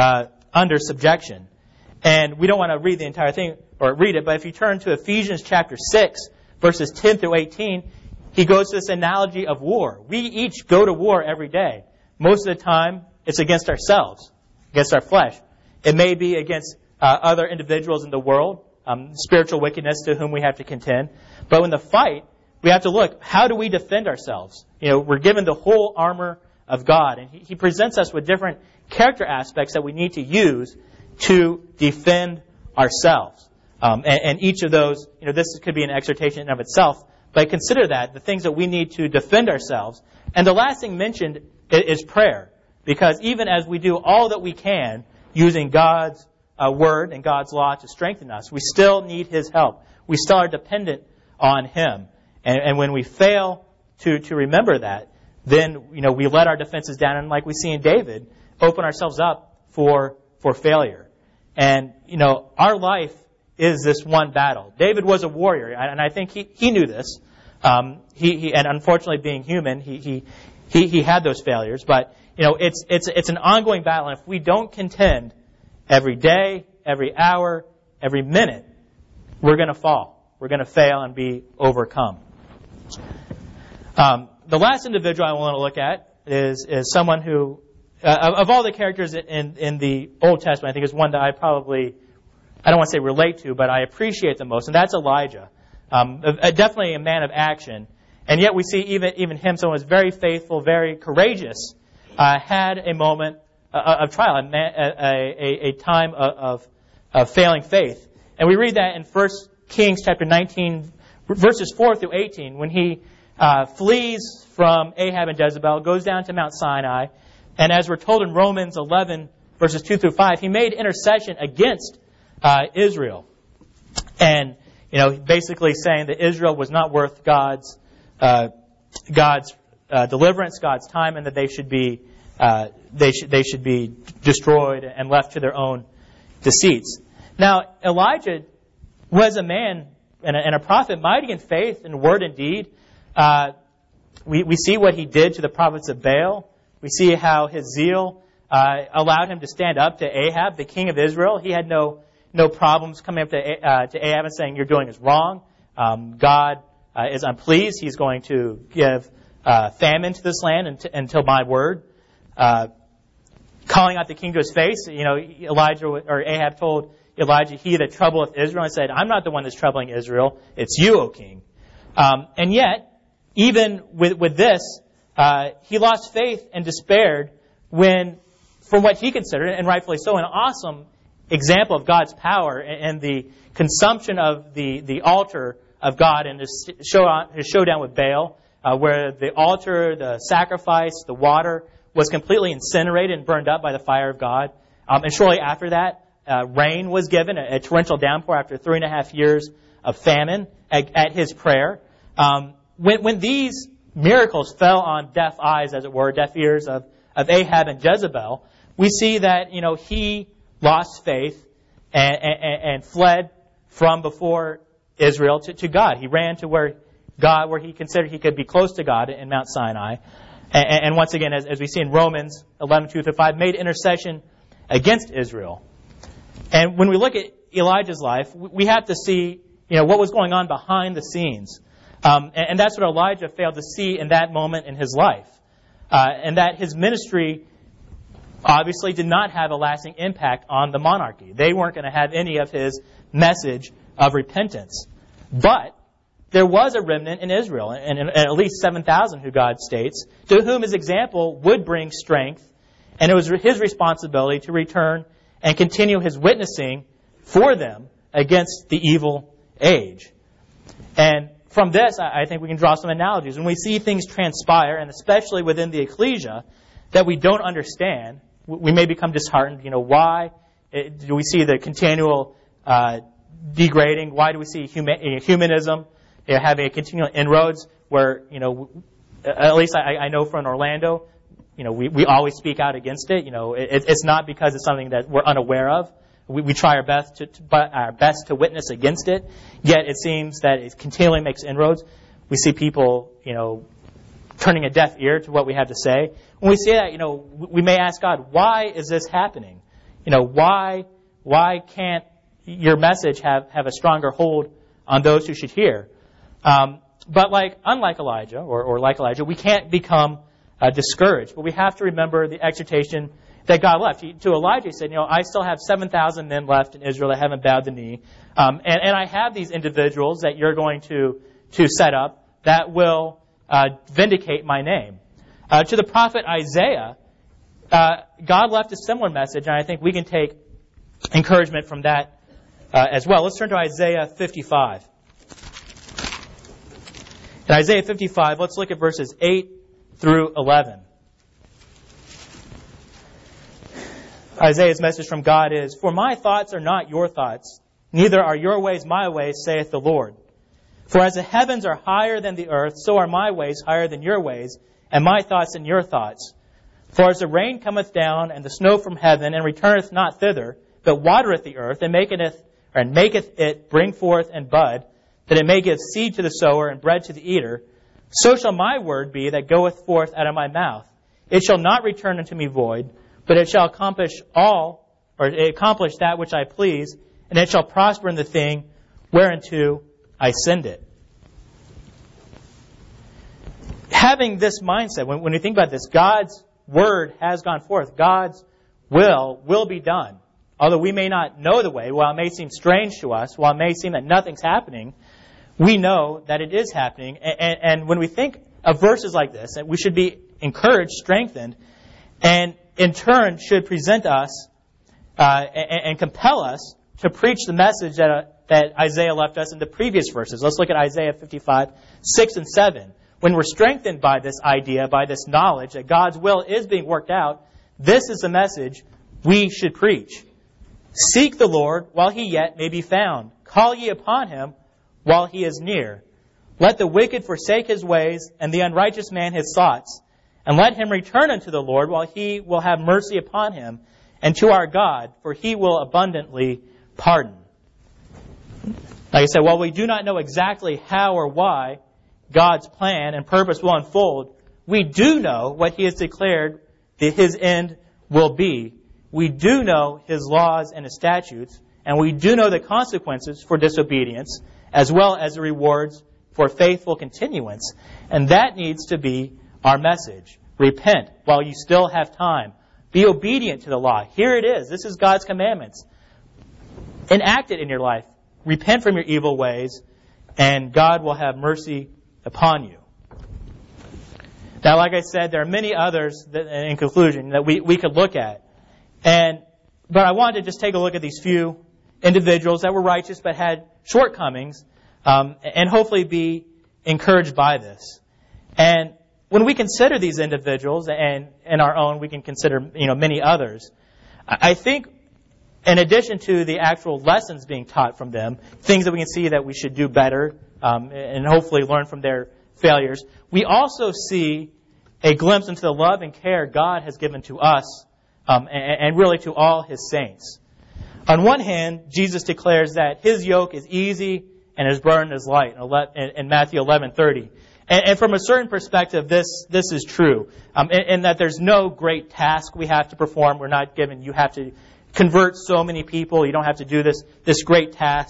subjection. And we don't want to read the entire thing or read it, but if you turn to Ephesians chapter 6, verses 10 through 18, he goes to this analogy of war. We each go to war every day. Most of the time, it's against ourselves, against our flesh. It may be against other individuals in the world, spiritual wickedness to whom we have to contend. But in the fight, we have to look, how do we defend ourselves? We're given the whole armor of God, and he presents us with different character aspects that we need to use to defend ourselves. And each of those, this could be an exhortation in and of itself, but consider that, the things that we need to defend ourselves. And the last thing mentioned is prayer. Because even as we do all that we can using God's Word and God's law to strengthen us, we still need His help. We still are dependent on Him. And when we fail to remember that, then we let our defenses down, and like we see in David, open ourselves up for failure. And our life is this one battle. David was a warrior, and I think he knew this. And unfortunately, being human, he had those failures. But it's an ongoing battle, and if we don't contend every day, every hour, every minute, we're going to fall. We're going to fail and be overcome. The last individual I want to look at is someone who, of all the characters in the Old Testament, I think is one that I don't want to say relate to, but I appreciate the most, and that's Elijah. Definitely a man of action, and yet we see even him, someone who was very faithful, very courageous, had a moment of trial, a time of failing faith. And we read that in 1 Kings chapter 19, verses 4 through 18, when he flees from Ahab and Jezebel, goes down to Mount Sinai, and as we're told in Romans 11, verses 2 through 5, he made intercession against Israel. And, basically saying that Israel was not worth God's deliverance, God's time, and that they should be destroyed and left to their own deceits. Now, Elijah was a man and a prophet mighty in faith and word and deed. We see what he did to the prophets of Baal. We see how his zeal allowed him to stand up to Ahab, the king of Israel. He had no problems coming up to Ahab and saying, "You're doing this wrong. God is unpleased. He's going to give famine to this land until my word." Calling out the king to his face, Ahab told Elijah, "He that troubleth Israel," and said, "I'm not the one that's troubling Israel. It's you, O king." And yet, even with this, he lost faith and despaired when, from what he considered, and rightfully so, an awesome example of God's power and the consumption of the altar of God and his showdown with Baal, where the altar, the sacrifice, the water was completely incinerated and burned up by the fire of God. And shortly after that, rain was given, a torrential downpour after 3.5 years of famine at his prayer. When these miracles fell on deaf eyes, as it were, deaf ears of Ahab and Jezebel, we see that he lost faith and fled from before Israel to God. He ran to where he considered he could be close to God in Mount Sinai. And once again, as we see in Romans 11:2-5, made intercession against Israel. And when we look at Elijah's life, we have to see what was going on behind the scenes. And that's what Elijah failed to see in that moment in his life. And that his ministry obviously did not have a lasting impact on the monarchy. They weren't going to have any of his message of repentance. But there was a remnant in Israel, and at least 7,000 who God states, to whom his example would bring strength, and it was his responsibility to return and continue his witnessing for them against the evil age. And from this, I think we can draw some analogies. When we see things transpire, and especially within the ecclesia, that we don't understand, we may become disheartened. Why do we see the continual degrading? Why do we see humanism having a continual inroads where, at least I know from Orlando, we always speak out against it. It's not because it's something that we're unaware of. We try our best to witness against it. Yet it seems that it continually makes inroads. We see people, turning a deaf ear to what we have to say. When we see that, we may ask God, why is this happening? Why can't your message have a stronger hold on those who should hear? But unlike Elijah, or like Elijah, we can't become discouraged. But we have to remember the exhortation that God left. To Elijah, he said, I still have 7,000 men left in Israel that haven't bowed the knee. And I have these individuals that you're going to set up that will vindicate my name. To the prophet Isaiah, God left a similar message, and I think we can take encouragement from that as well. Let's turn to Isaiah 55. In Isaiah 55, let's look at verses 8 through 11. Isaiah's message from God is, "For my thoughts are not your thoughts, neither are your ways my ways, saith the Lord. For as the heavens are higher than the earth, so are my ways higher than your ways, and my thoughts than your thoughts. For as the rain cometh down, and the snow from heaven, and returneth not thither, but watereth the earth, and maketh it bring forth and bud, that it may give seed to the sower and bread to the eater, so shall my word be that goeth forth out of my mouth. It shall not return unto me void, but it shall accomplish that which I please, and it shall prosper in the thing whereunto I send it." Having this mindset, when you think about this, God's word has gone forth. God's will be done. Although we may not know the way, while it may seem strange to us, while it may seem that nothing's happening, we know that it is happening. And when we think of verses like this, we should be encouraged, strengthened, and in turn should present us and compel us to preach the message that Isaiah left us in the previous verses. Let's look at Isaiah 55, 6 and 7. When we're strengthened by this idea, by this knowledge that God's will is being worked out, this is the message we should preach. "Seek the Lord while he yet may be found. Call ye upon him while he is near. Let the wicked forsake his ways, and the unrighteous man his thoughts. And let him return unto the Lord while he will have mercy upon him, and to our God, for he will abundantly pardon." Like I said, while we do not know exactly how or why God's plan and purpose will unfold, we do know what he has declared that his end will be. We do know his laws and his statutes, and we do know the consequences for disobedience, as well as the rewards for faithful continuance. And that needs to be our message. Repent while you still have time. Be obedient to the law. Here it is. This is God's commandments. Enact it in your life. Repent from your evil ways, and God will have mercy upon you. Now, like I said, there are many others in conclusion that we could look at. But I wanted to just take a look at these few individuals that were righteous but had shortcomings, and hopefully be encouraged by this. And when we consider these individuals, and in our own, we can consider many others, I think in addition to the actual lessons being taught from them, things that we can see that we should do better, and hopefully learn from their failures, we also see a glimpse into the love and care God has given to us, and really to all his saints. On one hand, Jesus declares that his yoke is easy and his burden is light in Matthew 11:30. And from a certain perspective, this is true, in that there's no great task we have to perform. We're not given, you have to convert so many people. You don't have to do this great task.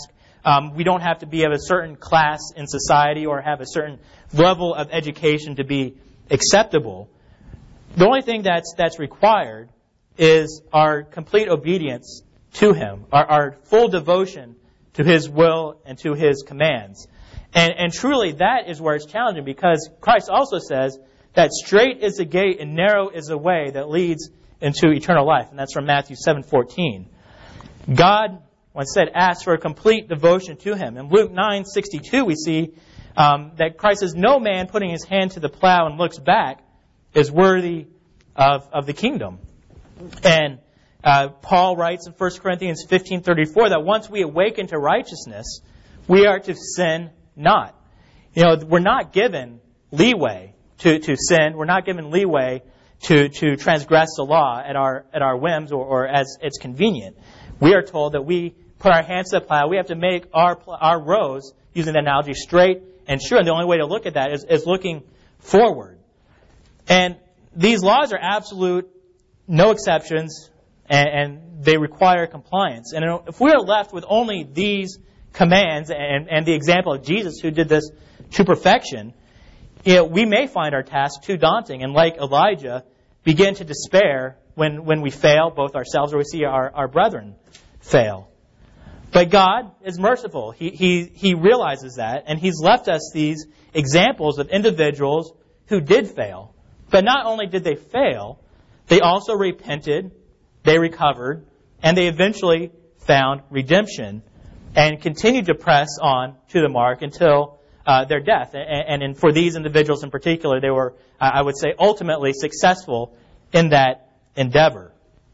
We don't have to be of a certain class in society or have a certain level of education to be acceptable. The only thing that's required is our complete obedience to Him, our full devotion to His will and to His commands. And truly that is where it's challenging, because Christ also says that straight is the gate and narrow is the way that leads into eternal life. And that's from Matthew 7:14. God, once said, asks for a complete devotion to Him. In Luke 9:62 we see that Christ says, no man putting his hand to the plow and looks back is worthy of the kingdom. And Paul writes in 1 Corinthians 15:34 that once we awaken to righteousness, we are to sin not. We're not given leeway to sin. We're not given leeway to transgress the law at our whims or as it's convenient. We are told that we put our hands to the plow. We have to make our rows, using the analogy, straight and sure. And the only way to look at that is looking forward. And these laws are absolute, no exceptions, and they require compliance. And if we are left with only these commands and the example of Jesus, who did this to perfection, we may find our task too daunting, and like Elijah, begin to despair when we fail, both ourselves or we see our brethren fail. But God is merciful. He realizes that, and He's left us these examples of individuals who did fail. But not only did they fail, they also repented, they recovered, and they eventually found redemption and continued to press on to the mark until their death. And for these individuals in particular, they were, I would say, ultimately successful in that endeavor.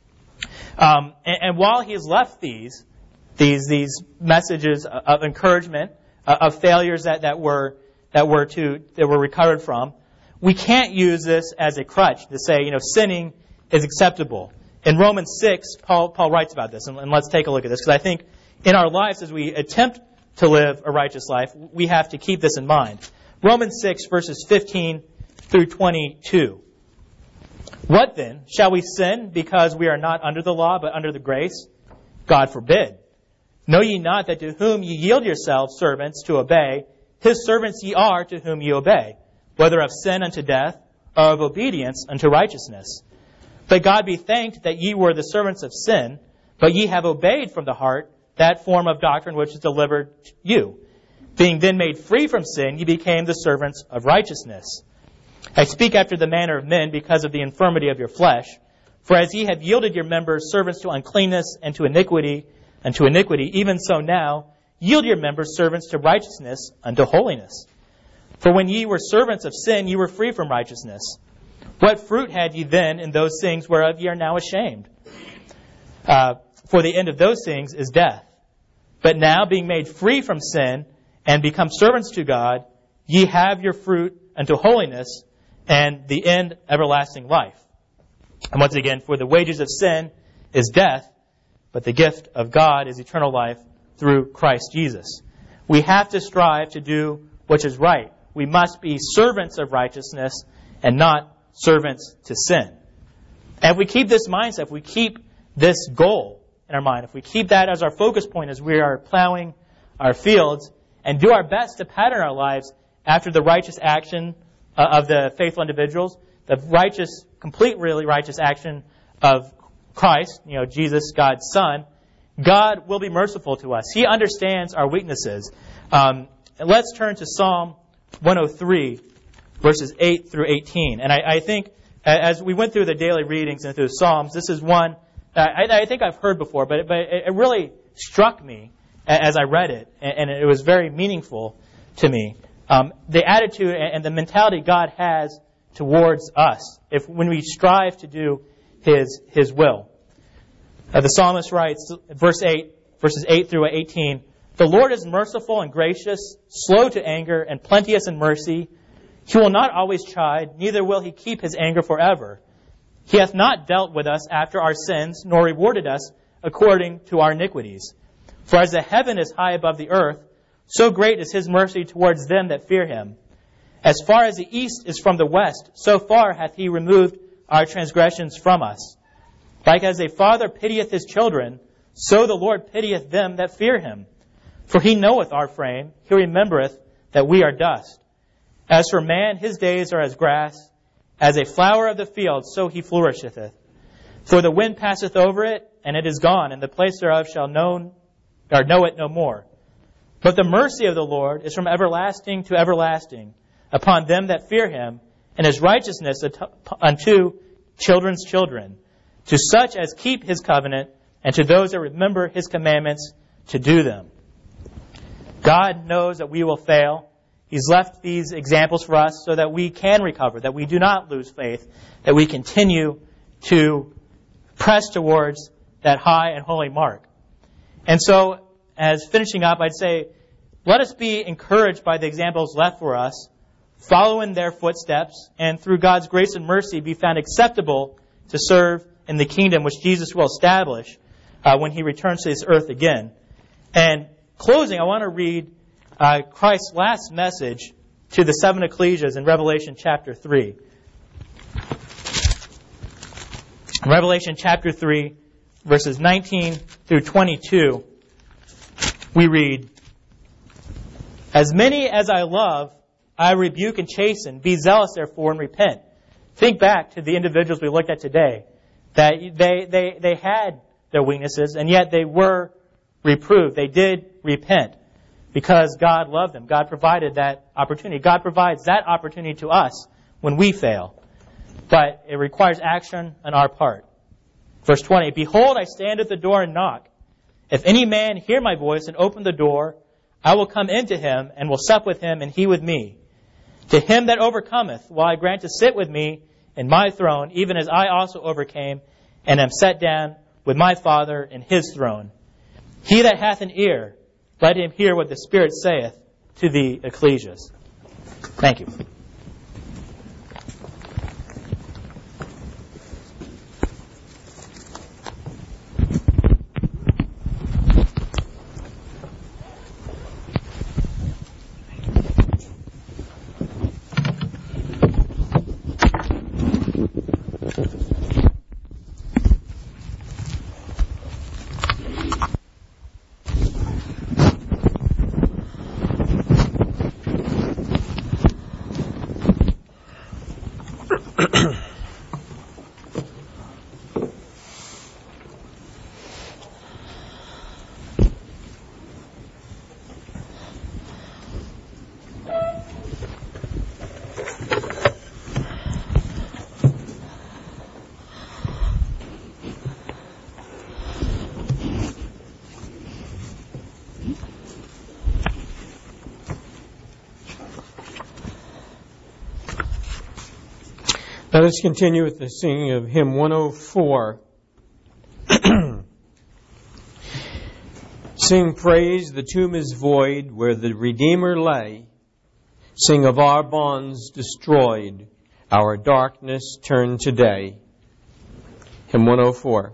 And while He has left these messages of encouragement, of failures that were recovered from, we can't use this as a crutch to say, sinning is acceptable. In Romans 6, Paul writes about this, and let's take a look at this, because I think in our lives, as we attempt to live a righteous life, we have to keep this in mind. Romans 6, verses 15 through 22. What then? Shall we sin because we are not under the law, but under the grace? God forbid. Know ye not that to whom ye yield yourselves servants to obey, His servants ye are to whom ye obey, whether of sin unto death, or of obedience unto righteousness? But God be thanked that ye were the servants of sin, but ye have obeyed from the heart that form of doctrine which is delivered you. Being then made free from sin, ye became the servants of righteousness. I speak after the manner of men because of the infirmity of your flesh. For as ye have yielded your members servants to uncleanness and to iniquity, even so now yield your members servants to righteousness unto holiness. For when ye were servants of sin, ye were free from righteousness. What fruit had ye then in those things whereof ye are now ashamed? For the end of those things is death. But now, being made free from sin and become servants to God, ye have your fruit unto holiness, and the end everlasting life. And once again, for the wages of sin is death, but the gift of God is eternal life through Christ Jesus. We have to strive to do what is right. We must be servants of righteousness and not servants to sin. And if we keep this mindset, if we keep this goal in our mind, if we keep that as our focus point as we are plowing our fields, and do our best to pattern our lives after the righteous action of the faithful individuals, the righteous, completely righteous action of Christ, Jesus, God's Son, God will be merciful to us. He understands our weaknesses. Let's turn to Psalm 103, verses 8 through 18. And I think as we went through the daily readings and through the Psalms, this is one I think I've heard before, but it really struck me as I read it, and it was very meaningful to me. The attitude and the mentality God has towards us when we strive to do His will. The psalmist writes, verses 8 through 18, "The Lord is merciful and gracious, slow to anger, and plenteous in mercy. He will not always chide, neither will He keep His anger forever. He hath not dealt with us after our sins, nor rewarded us according to our iniquities. For as the heaven is high above the earth, so great is His mercy towards them that fear Him. As far as the east is from the west, so far hath He removed our transgressions from us. Like as a father pitieth his children, so the Lord pitieth them that fear Him. For he knoweth our frame, he remembereth that we are dust. As for man, his days are as grass, as a flower of the field, so he flourisheth. For the wind passeth over it, and it is gone, and the place thereof shall know it no more. But the mercy of the Lord is from everlasting to everlasting upon them that fear him, and his righteousness unto children's children, to such as keep his covenant, and to those that remember his commandments to do them. God knows that we will fail. He's left these examples for us so that we can recover, that we do not lose faith, that we continue to press towards that high and holy mark. And so, as finishing up, I'd say, let us be encouraged by the examples left for us, follow in their footsteps, and through God's grace and mercy be found acceptable to serve in the kingdom which Jesus will establish when he returns to this earth again. And closing, I want to read Christ's last message to the seven ecclesias in Revelation chapter 3. Revelation chapter 3, verses 19 through 22, we read, As many as I love, I rebuke and chasten. Be zealous, therefore, and repent. Think back to the individuals we looked at today, that they had their weaknesses, and yet they were reproved. They did repent because God loved them. God provided that opportunity. God provides that opportunity to us when we fail. But it requires action on our part. Verse 20, Behold, I stand at the door and knock. If any man hear my voice and open the door, I will come into him and will sup with him and he with me. To him that overcometh will I grant to sit with me in my throne, even as I also overcame and am set down with my Father in his throne. He that hath an ear, let him hear what the Spirit saith to the ecclesias. Thank you. Let us continue with the singing of hymn 104. Sing praise, the tomb is void, where the Redeemer lay. Sing of our bonds destroyed, our darkness turned to day. Hymn 104.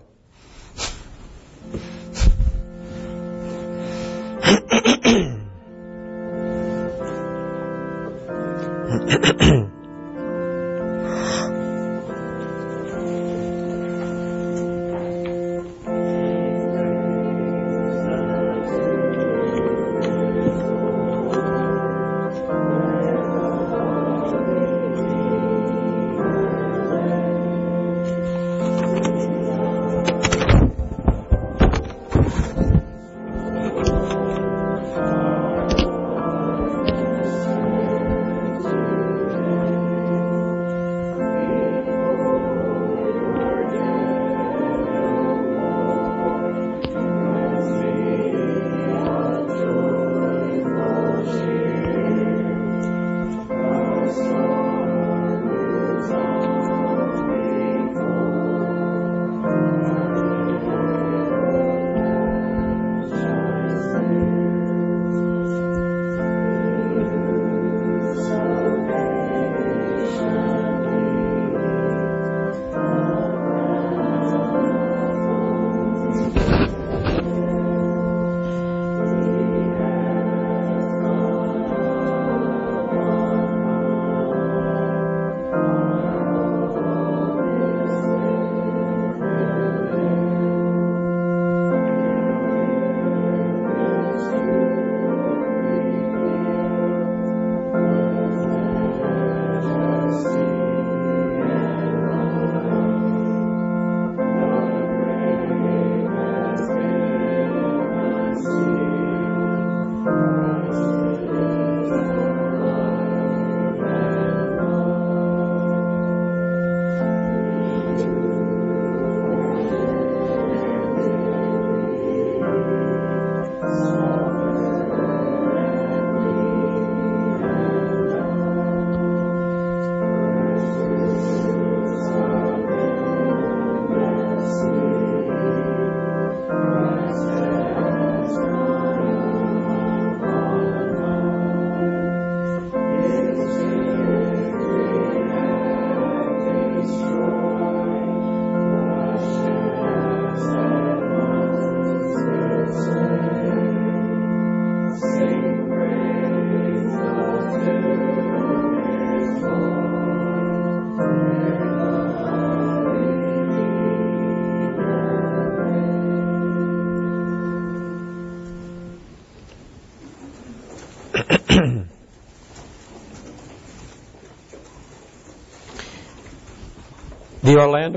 The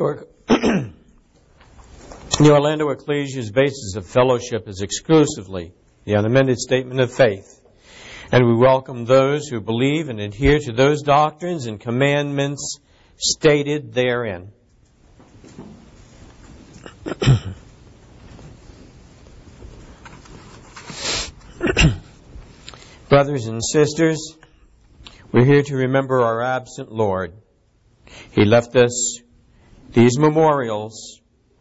Orlando Ecclesia's basis of fellowship is exclusively the unamended statement of faith. And we welcome those who believe and adhere to those doctrines and commandments stated therein. Brothers and sisters, we're here to remember our absent Lord. He left us these memorials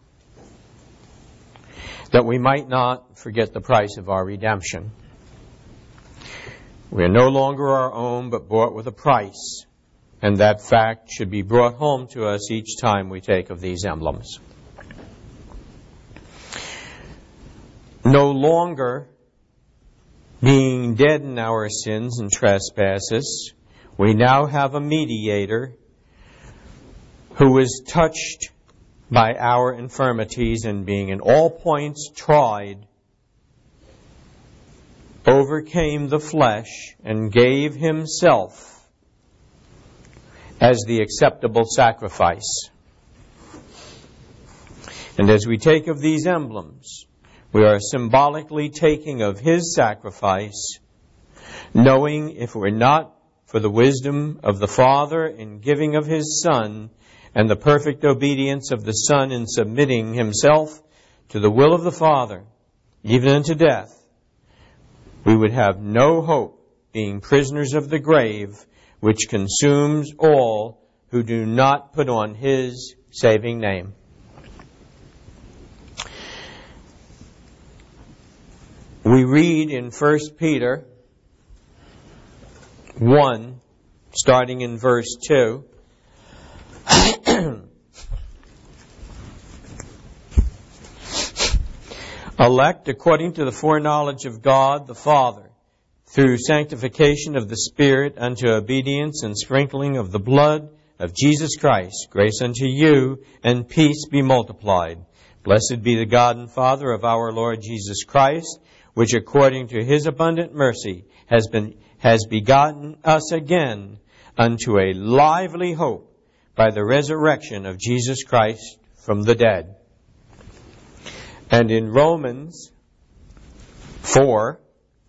that we might not forget the price of our redemption. We are no longer our own, but bought with a price, and that fact should be brought home to us each time we take of these emblems. No longer being dead in our sins and trespasses, we now have a mediator who was touched by our infirmities, and being in all points tried, overcame the flesh and gave himself as the acceptable sacrifice. And as we take of these emblems, we are symbolically taking of his sacrifice, knowing if it were not for the wisdom of the Father in giving of his Son, and the perfect obedience of the Son in submitting himself to the will of the Father, even unto death, we would have no hope, being prisoners of the grave, which consumes all who do not put on his saving name. We read in 1 Peter 1, starting in verse 2, elect according to the foreknowledge of God the Father, through sanctification of the Spirit unto obedience and sprinkling of the blood of Jesus Christ, grace unto you and peace be multiplied. Blessed be the God and Father of our Lord Jesus Christ, which according to his abundant mercy has begotten us again unto a lively hope by the resurrection of Jesus Christ from the dead. And in Romans 4,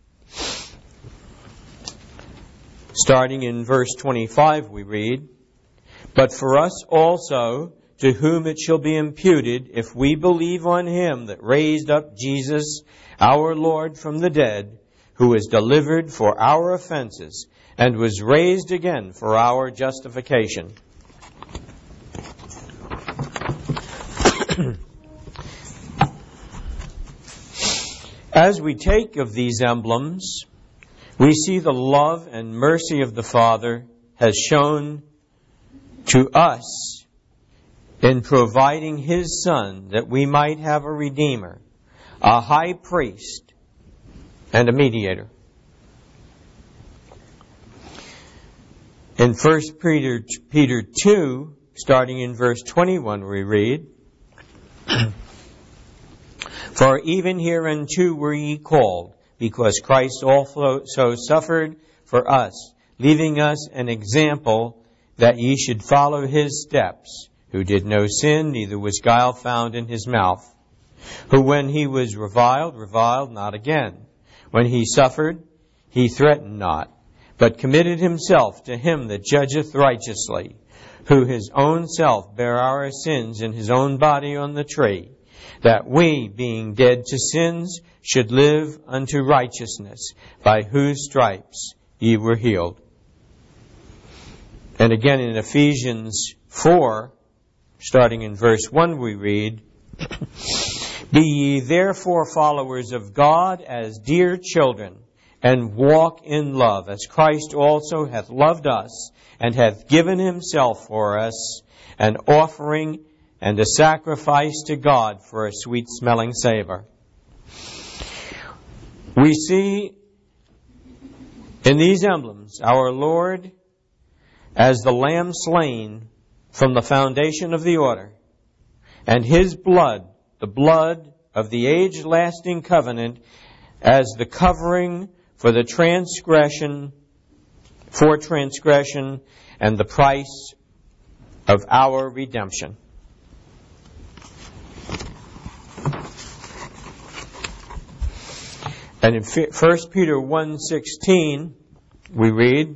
starting in verse 25, we read, but for us also, to whom it shall be imputed, if we believe on him that raised up Jesus, our Lord, from the dead, who was delivered for our offenses, and was raised again for our justification. As we take of these emblems, we see the love and mercy of the Father has shown to us in providing his Son that we might have a Redeemer, a high priest, and a mediator. In 1 Peter 2, starting in verse 21, we read, for even hereunto were ye called, because Christ also suffered for us, leaving us an example that ye should follow his steps, who did no sin, neither was guile found in his mouth, who when he was reviled not again. When he suffered, he threatened not, but committed himself to him that judgeth righteously, who his own self bare our sins in his own body on the tree, that we, being dead to sins, should live unto righteousness, by whose stripes ye were healed. And again in Ephesians 4, starting in verse 1, we read, be ye therefore followers of God as dear children, and walk in love, as Christ also hath loved us, and hath given himself for us, an offering and a sacrifice to God for a sweet-smelling savor. We see in these emblems our Lord as the Lamb slain from the foundation of the order, and his blood, the blood of the age-lasting covenant, as the covering for the transgression, and the price of our redemption. And in 1 Peter 1:16, we read,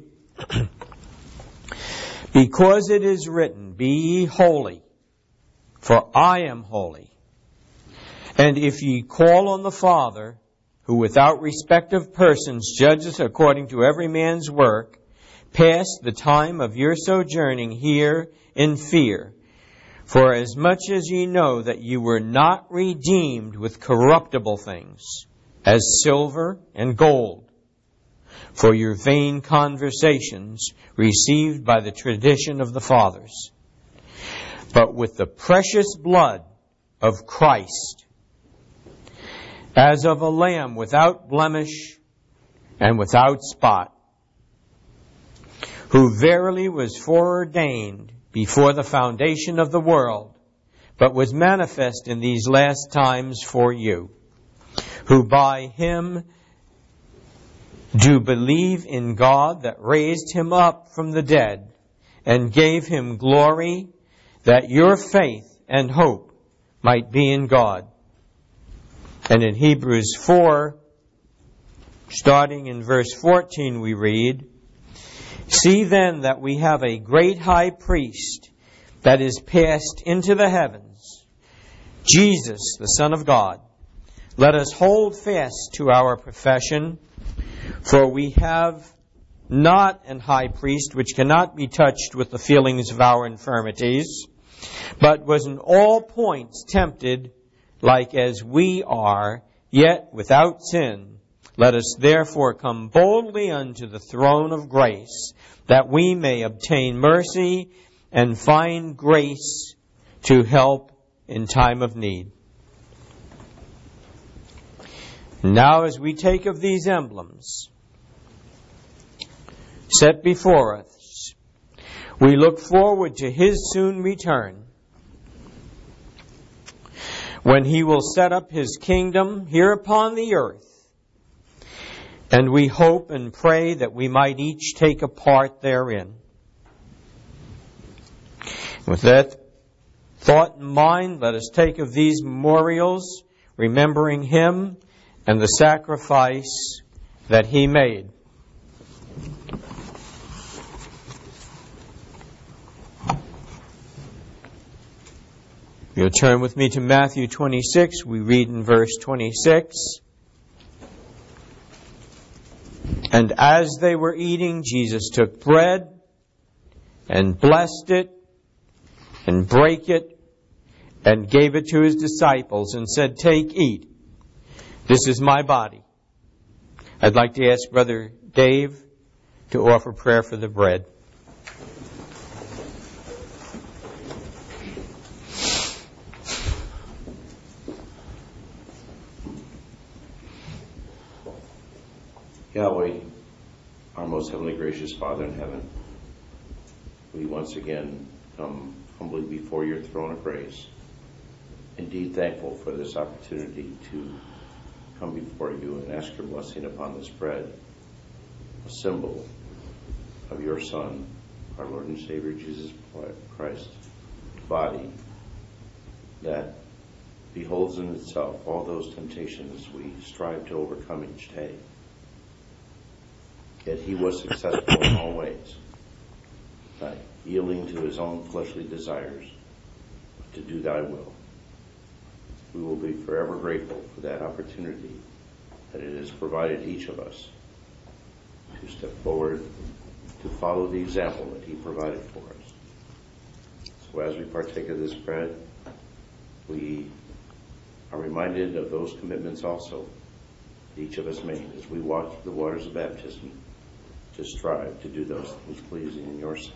because it is written, be ye holy, for I am holy. And if ye call on the Father, who without respect of persons judges according to every man's work, pass the time of your sojourning here in fear. For as much as ye know that you were not redeemed with corruptible things, as silver and gold, for your vain conversations received by the tradition of the fathers, but with the precious blood of Christ, as of a lamb without blemish and without spot, who verily was foreordained before the foundation of the world, but was manifest in these last times for you, who by him do believe in God that raised him up from the dead and gave him glory, that your faith and hope might be in God. And in Hebrews 4, starting in verse 14, we read, see then that we have a great high priest that is passed into the heavens, Jesus, the Son of God. Let us hold fast to our profession, for we have not an high priest which cannot be touched with the feelings of our infirmities, but was in all points tempted like as we are, yet without sin. Let us therefore come boldly unto the throne of grace, that we may obtain mercy and find grace to help in time of need. Now as we take of these emblems set before us, we look forward to his soon return, when he will set up his kingdom here upon the earth. And we hope and pray that we might each take a part therein. With that thought in mind, let us take of these memorials, remembering him and the sacrifice that he made. You'll turn with me to Matthew 26. We read in verse 26. And as they were eating, Jesus took bread and blessed it and brake it and gave it to his disciples and said, take, eat. This is my body. I'd like to ask Brother Dave to offer prayer for the bread. Yahweh, our most heavenly gracious Father in heaven, we once again come humbly before your throne of grace, indeed thankful for this opportunity to come before you and ask your blessing upon this bread, a symbol of your Son, our Lord and Savior Jesus Christ, body that beholds in itself all those temptations we strive to overcome each day. Yet he was successful in all ways, by yielding to his own fleshly desires to do thy will. We will be forever grateful for that opportunity that it has provided each of us to step forward, to follow the example that he provided for us. So as we partake of this bread, we are reminded of those commitments also that each of us made as we walk through the waters of baptism, to strive to do those things pleasing in your sight.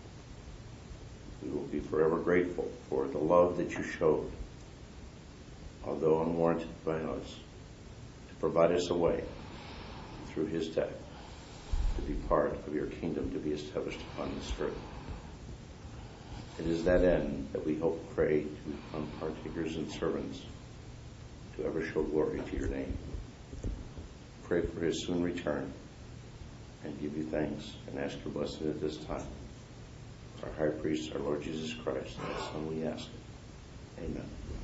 We will be forever grateful for the love that you showed, although unwarranted by us, to provide us a way through his death to be part of your kingdom, to be established upon this earth. It is that end that we hope, pray, to become partakers and servants, to ever show glory to your name. Pray for his soon return, and give you thanks and ask your blessing at this time. our high priest, our Lord Jesus Christ. In His Son we ask it. Amen.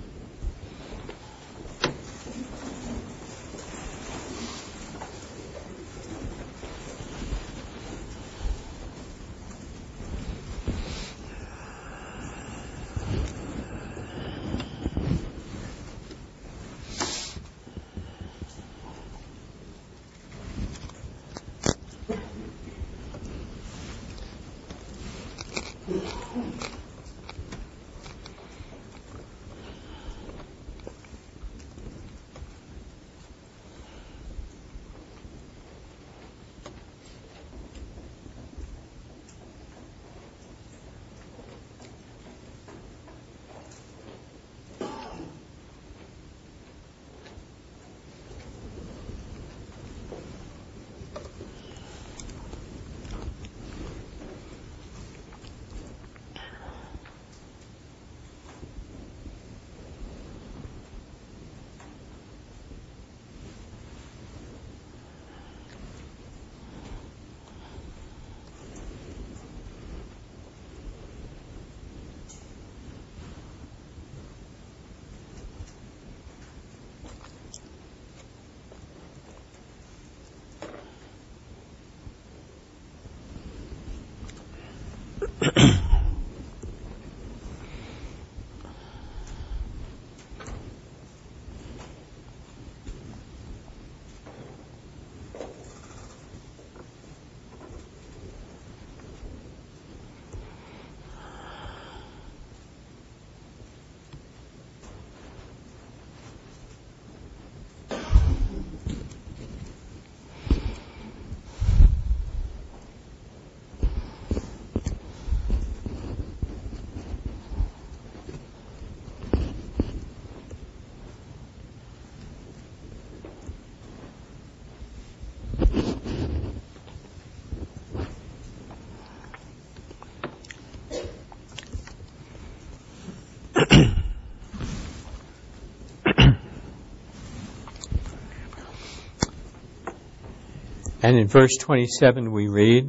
And in verse 27 we read,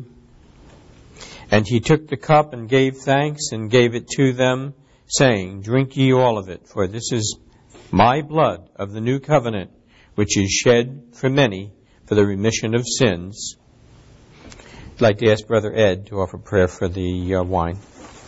"And he took the cup and gave thanks and gave it to them, saying, Drink ye all of it, for this is my blood of the new covenant, which is shed for many for the remission of sins." I'd like to ask Brother Ed to offer prayer for the wine.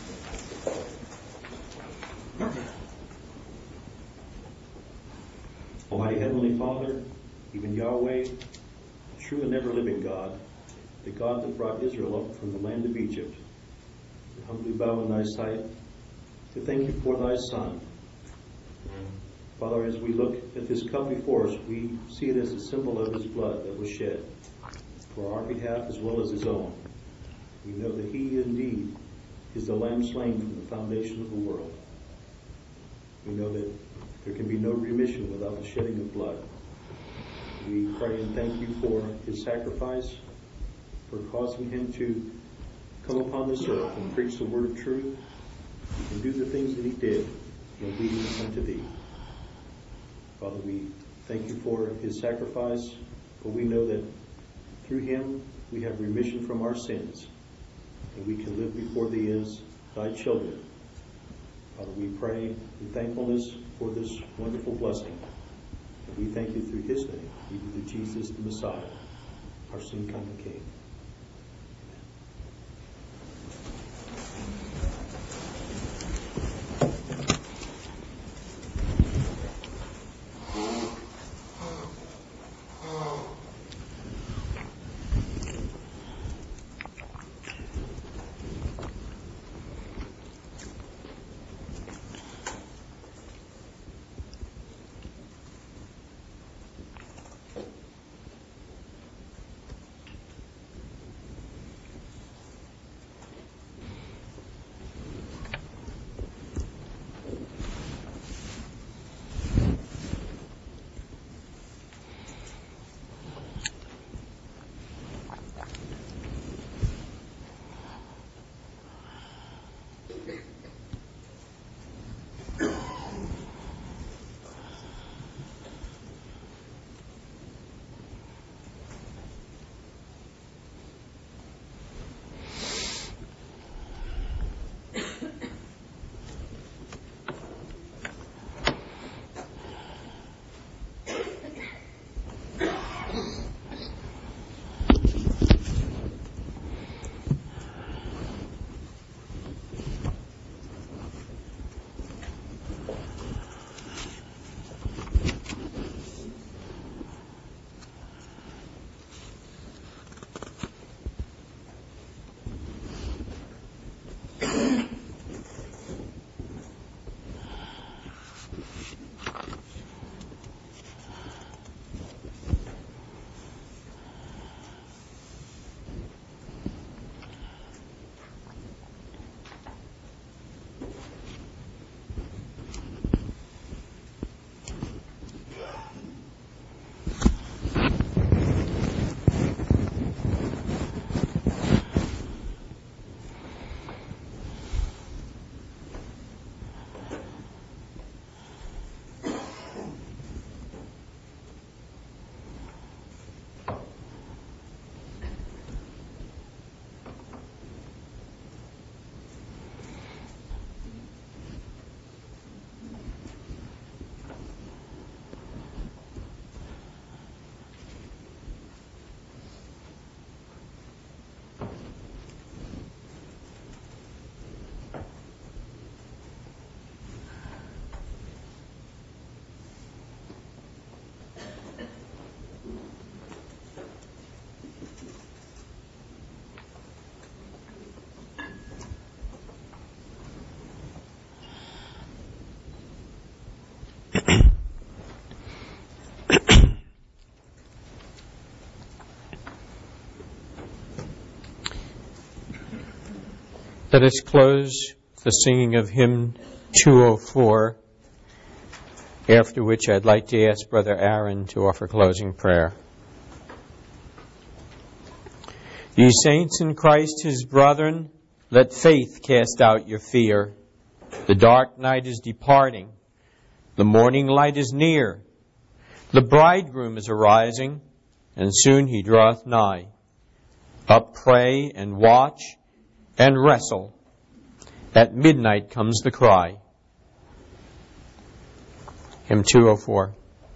Almighty Heavenly Father, even Yahweh, true and ever-living God, the God that brought Israel up from the land of Egypt, we humbly bow in thy sight to thank you for thy Son. Father, as we look at this cup before us, we see it as a symbol of his blood that was shed for our behalf as well as his own. We know that he indeed is the Lamb slain from the foundation of the world. We know that there can be no remission without the shedding of blood. We pray and thank you for his sacrifice, for causing him to come upon this earth and preach the word of truth and do the things that he did in obedience unto thee. Father, we thank you for his sacrifice, for we know that through him we have remission from our sins, and we can live before thee as thy children. Father, we pray in thankfulness for this wonderful blessing. And we thank you through his name, even through Jesus the Messiah, our soon-coming King. Let us close the singing of hymn 204, after which I'd like to ask Brother Aaron to offer closing prayer. Ye saints in Christ his brethren, let faith cast out your fear. The dark night is departing, the morning light is near. The bridegroom is arising, and soon he draweth nigh. Up pray and watch and wrestle. At midnight comes the cry. Hymn 204.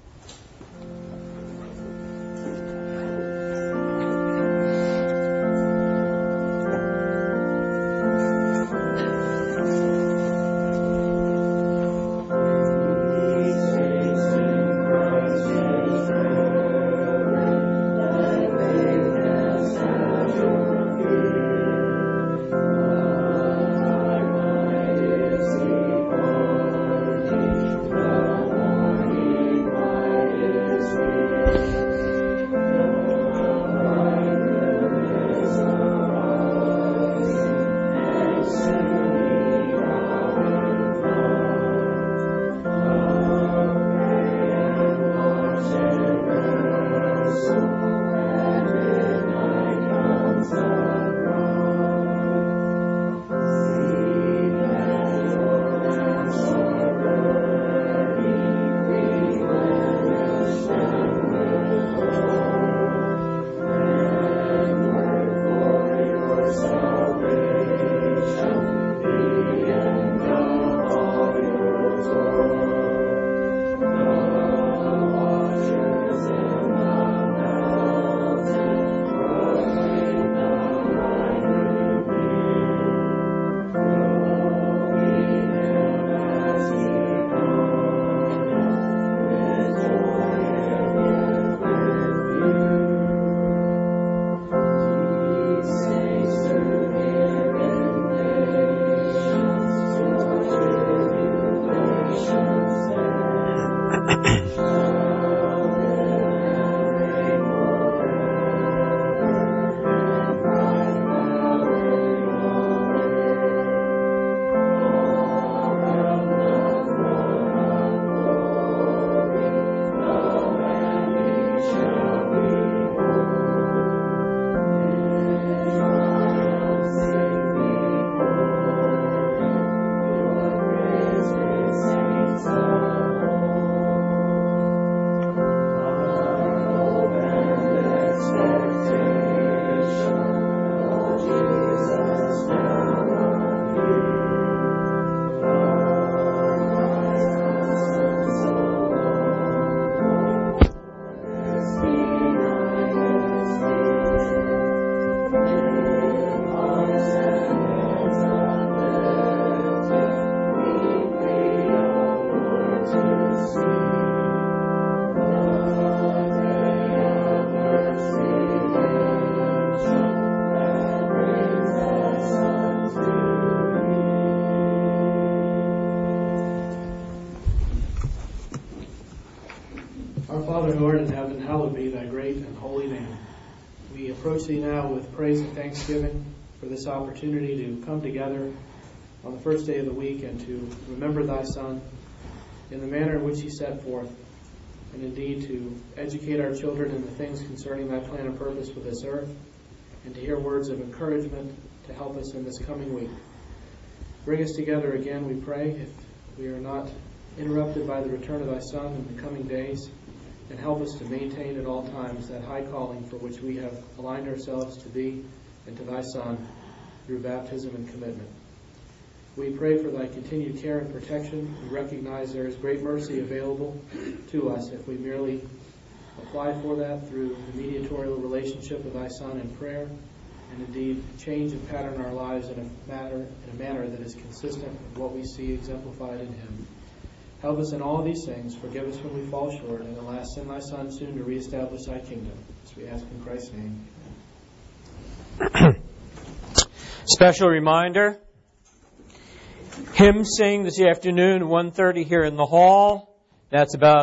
Father who art in heaven, hallowed be thy great and holy name. We approach thee now with praise and thanksgiving for this opportunity to come together on the first day of the week and to remember thy Son in the manner in which he set forth, and indeed to educate our children in the things concerning thy plan and purpose for this earth, and to hear words of encouragement to help us in this coming week. Bring us together again, we pray, if we are not interrupted by the return of thy Son in the coming days, and help us to maintain at all times that high calling for which we have aligned ourselves to thee and to thy Son through baptism and commitment. We pray for thy continued care and protection. We recognize there is great mercy available to us if we merely apply for that through the mediatorial relationship with thy Son in prayer, and indeed change and pattern our lives in a manner that is consistent with what we see exemplified in him. Help us in all these things. Forgive us when we fall short, and at last send thy Son soon to reestablish thy kingdom. As we ask in Christ's name. Special reminder, hymn sing this afternoon at 1:30 here in the hall. That's about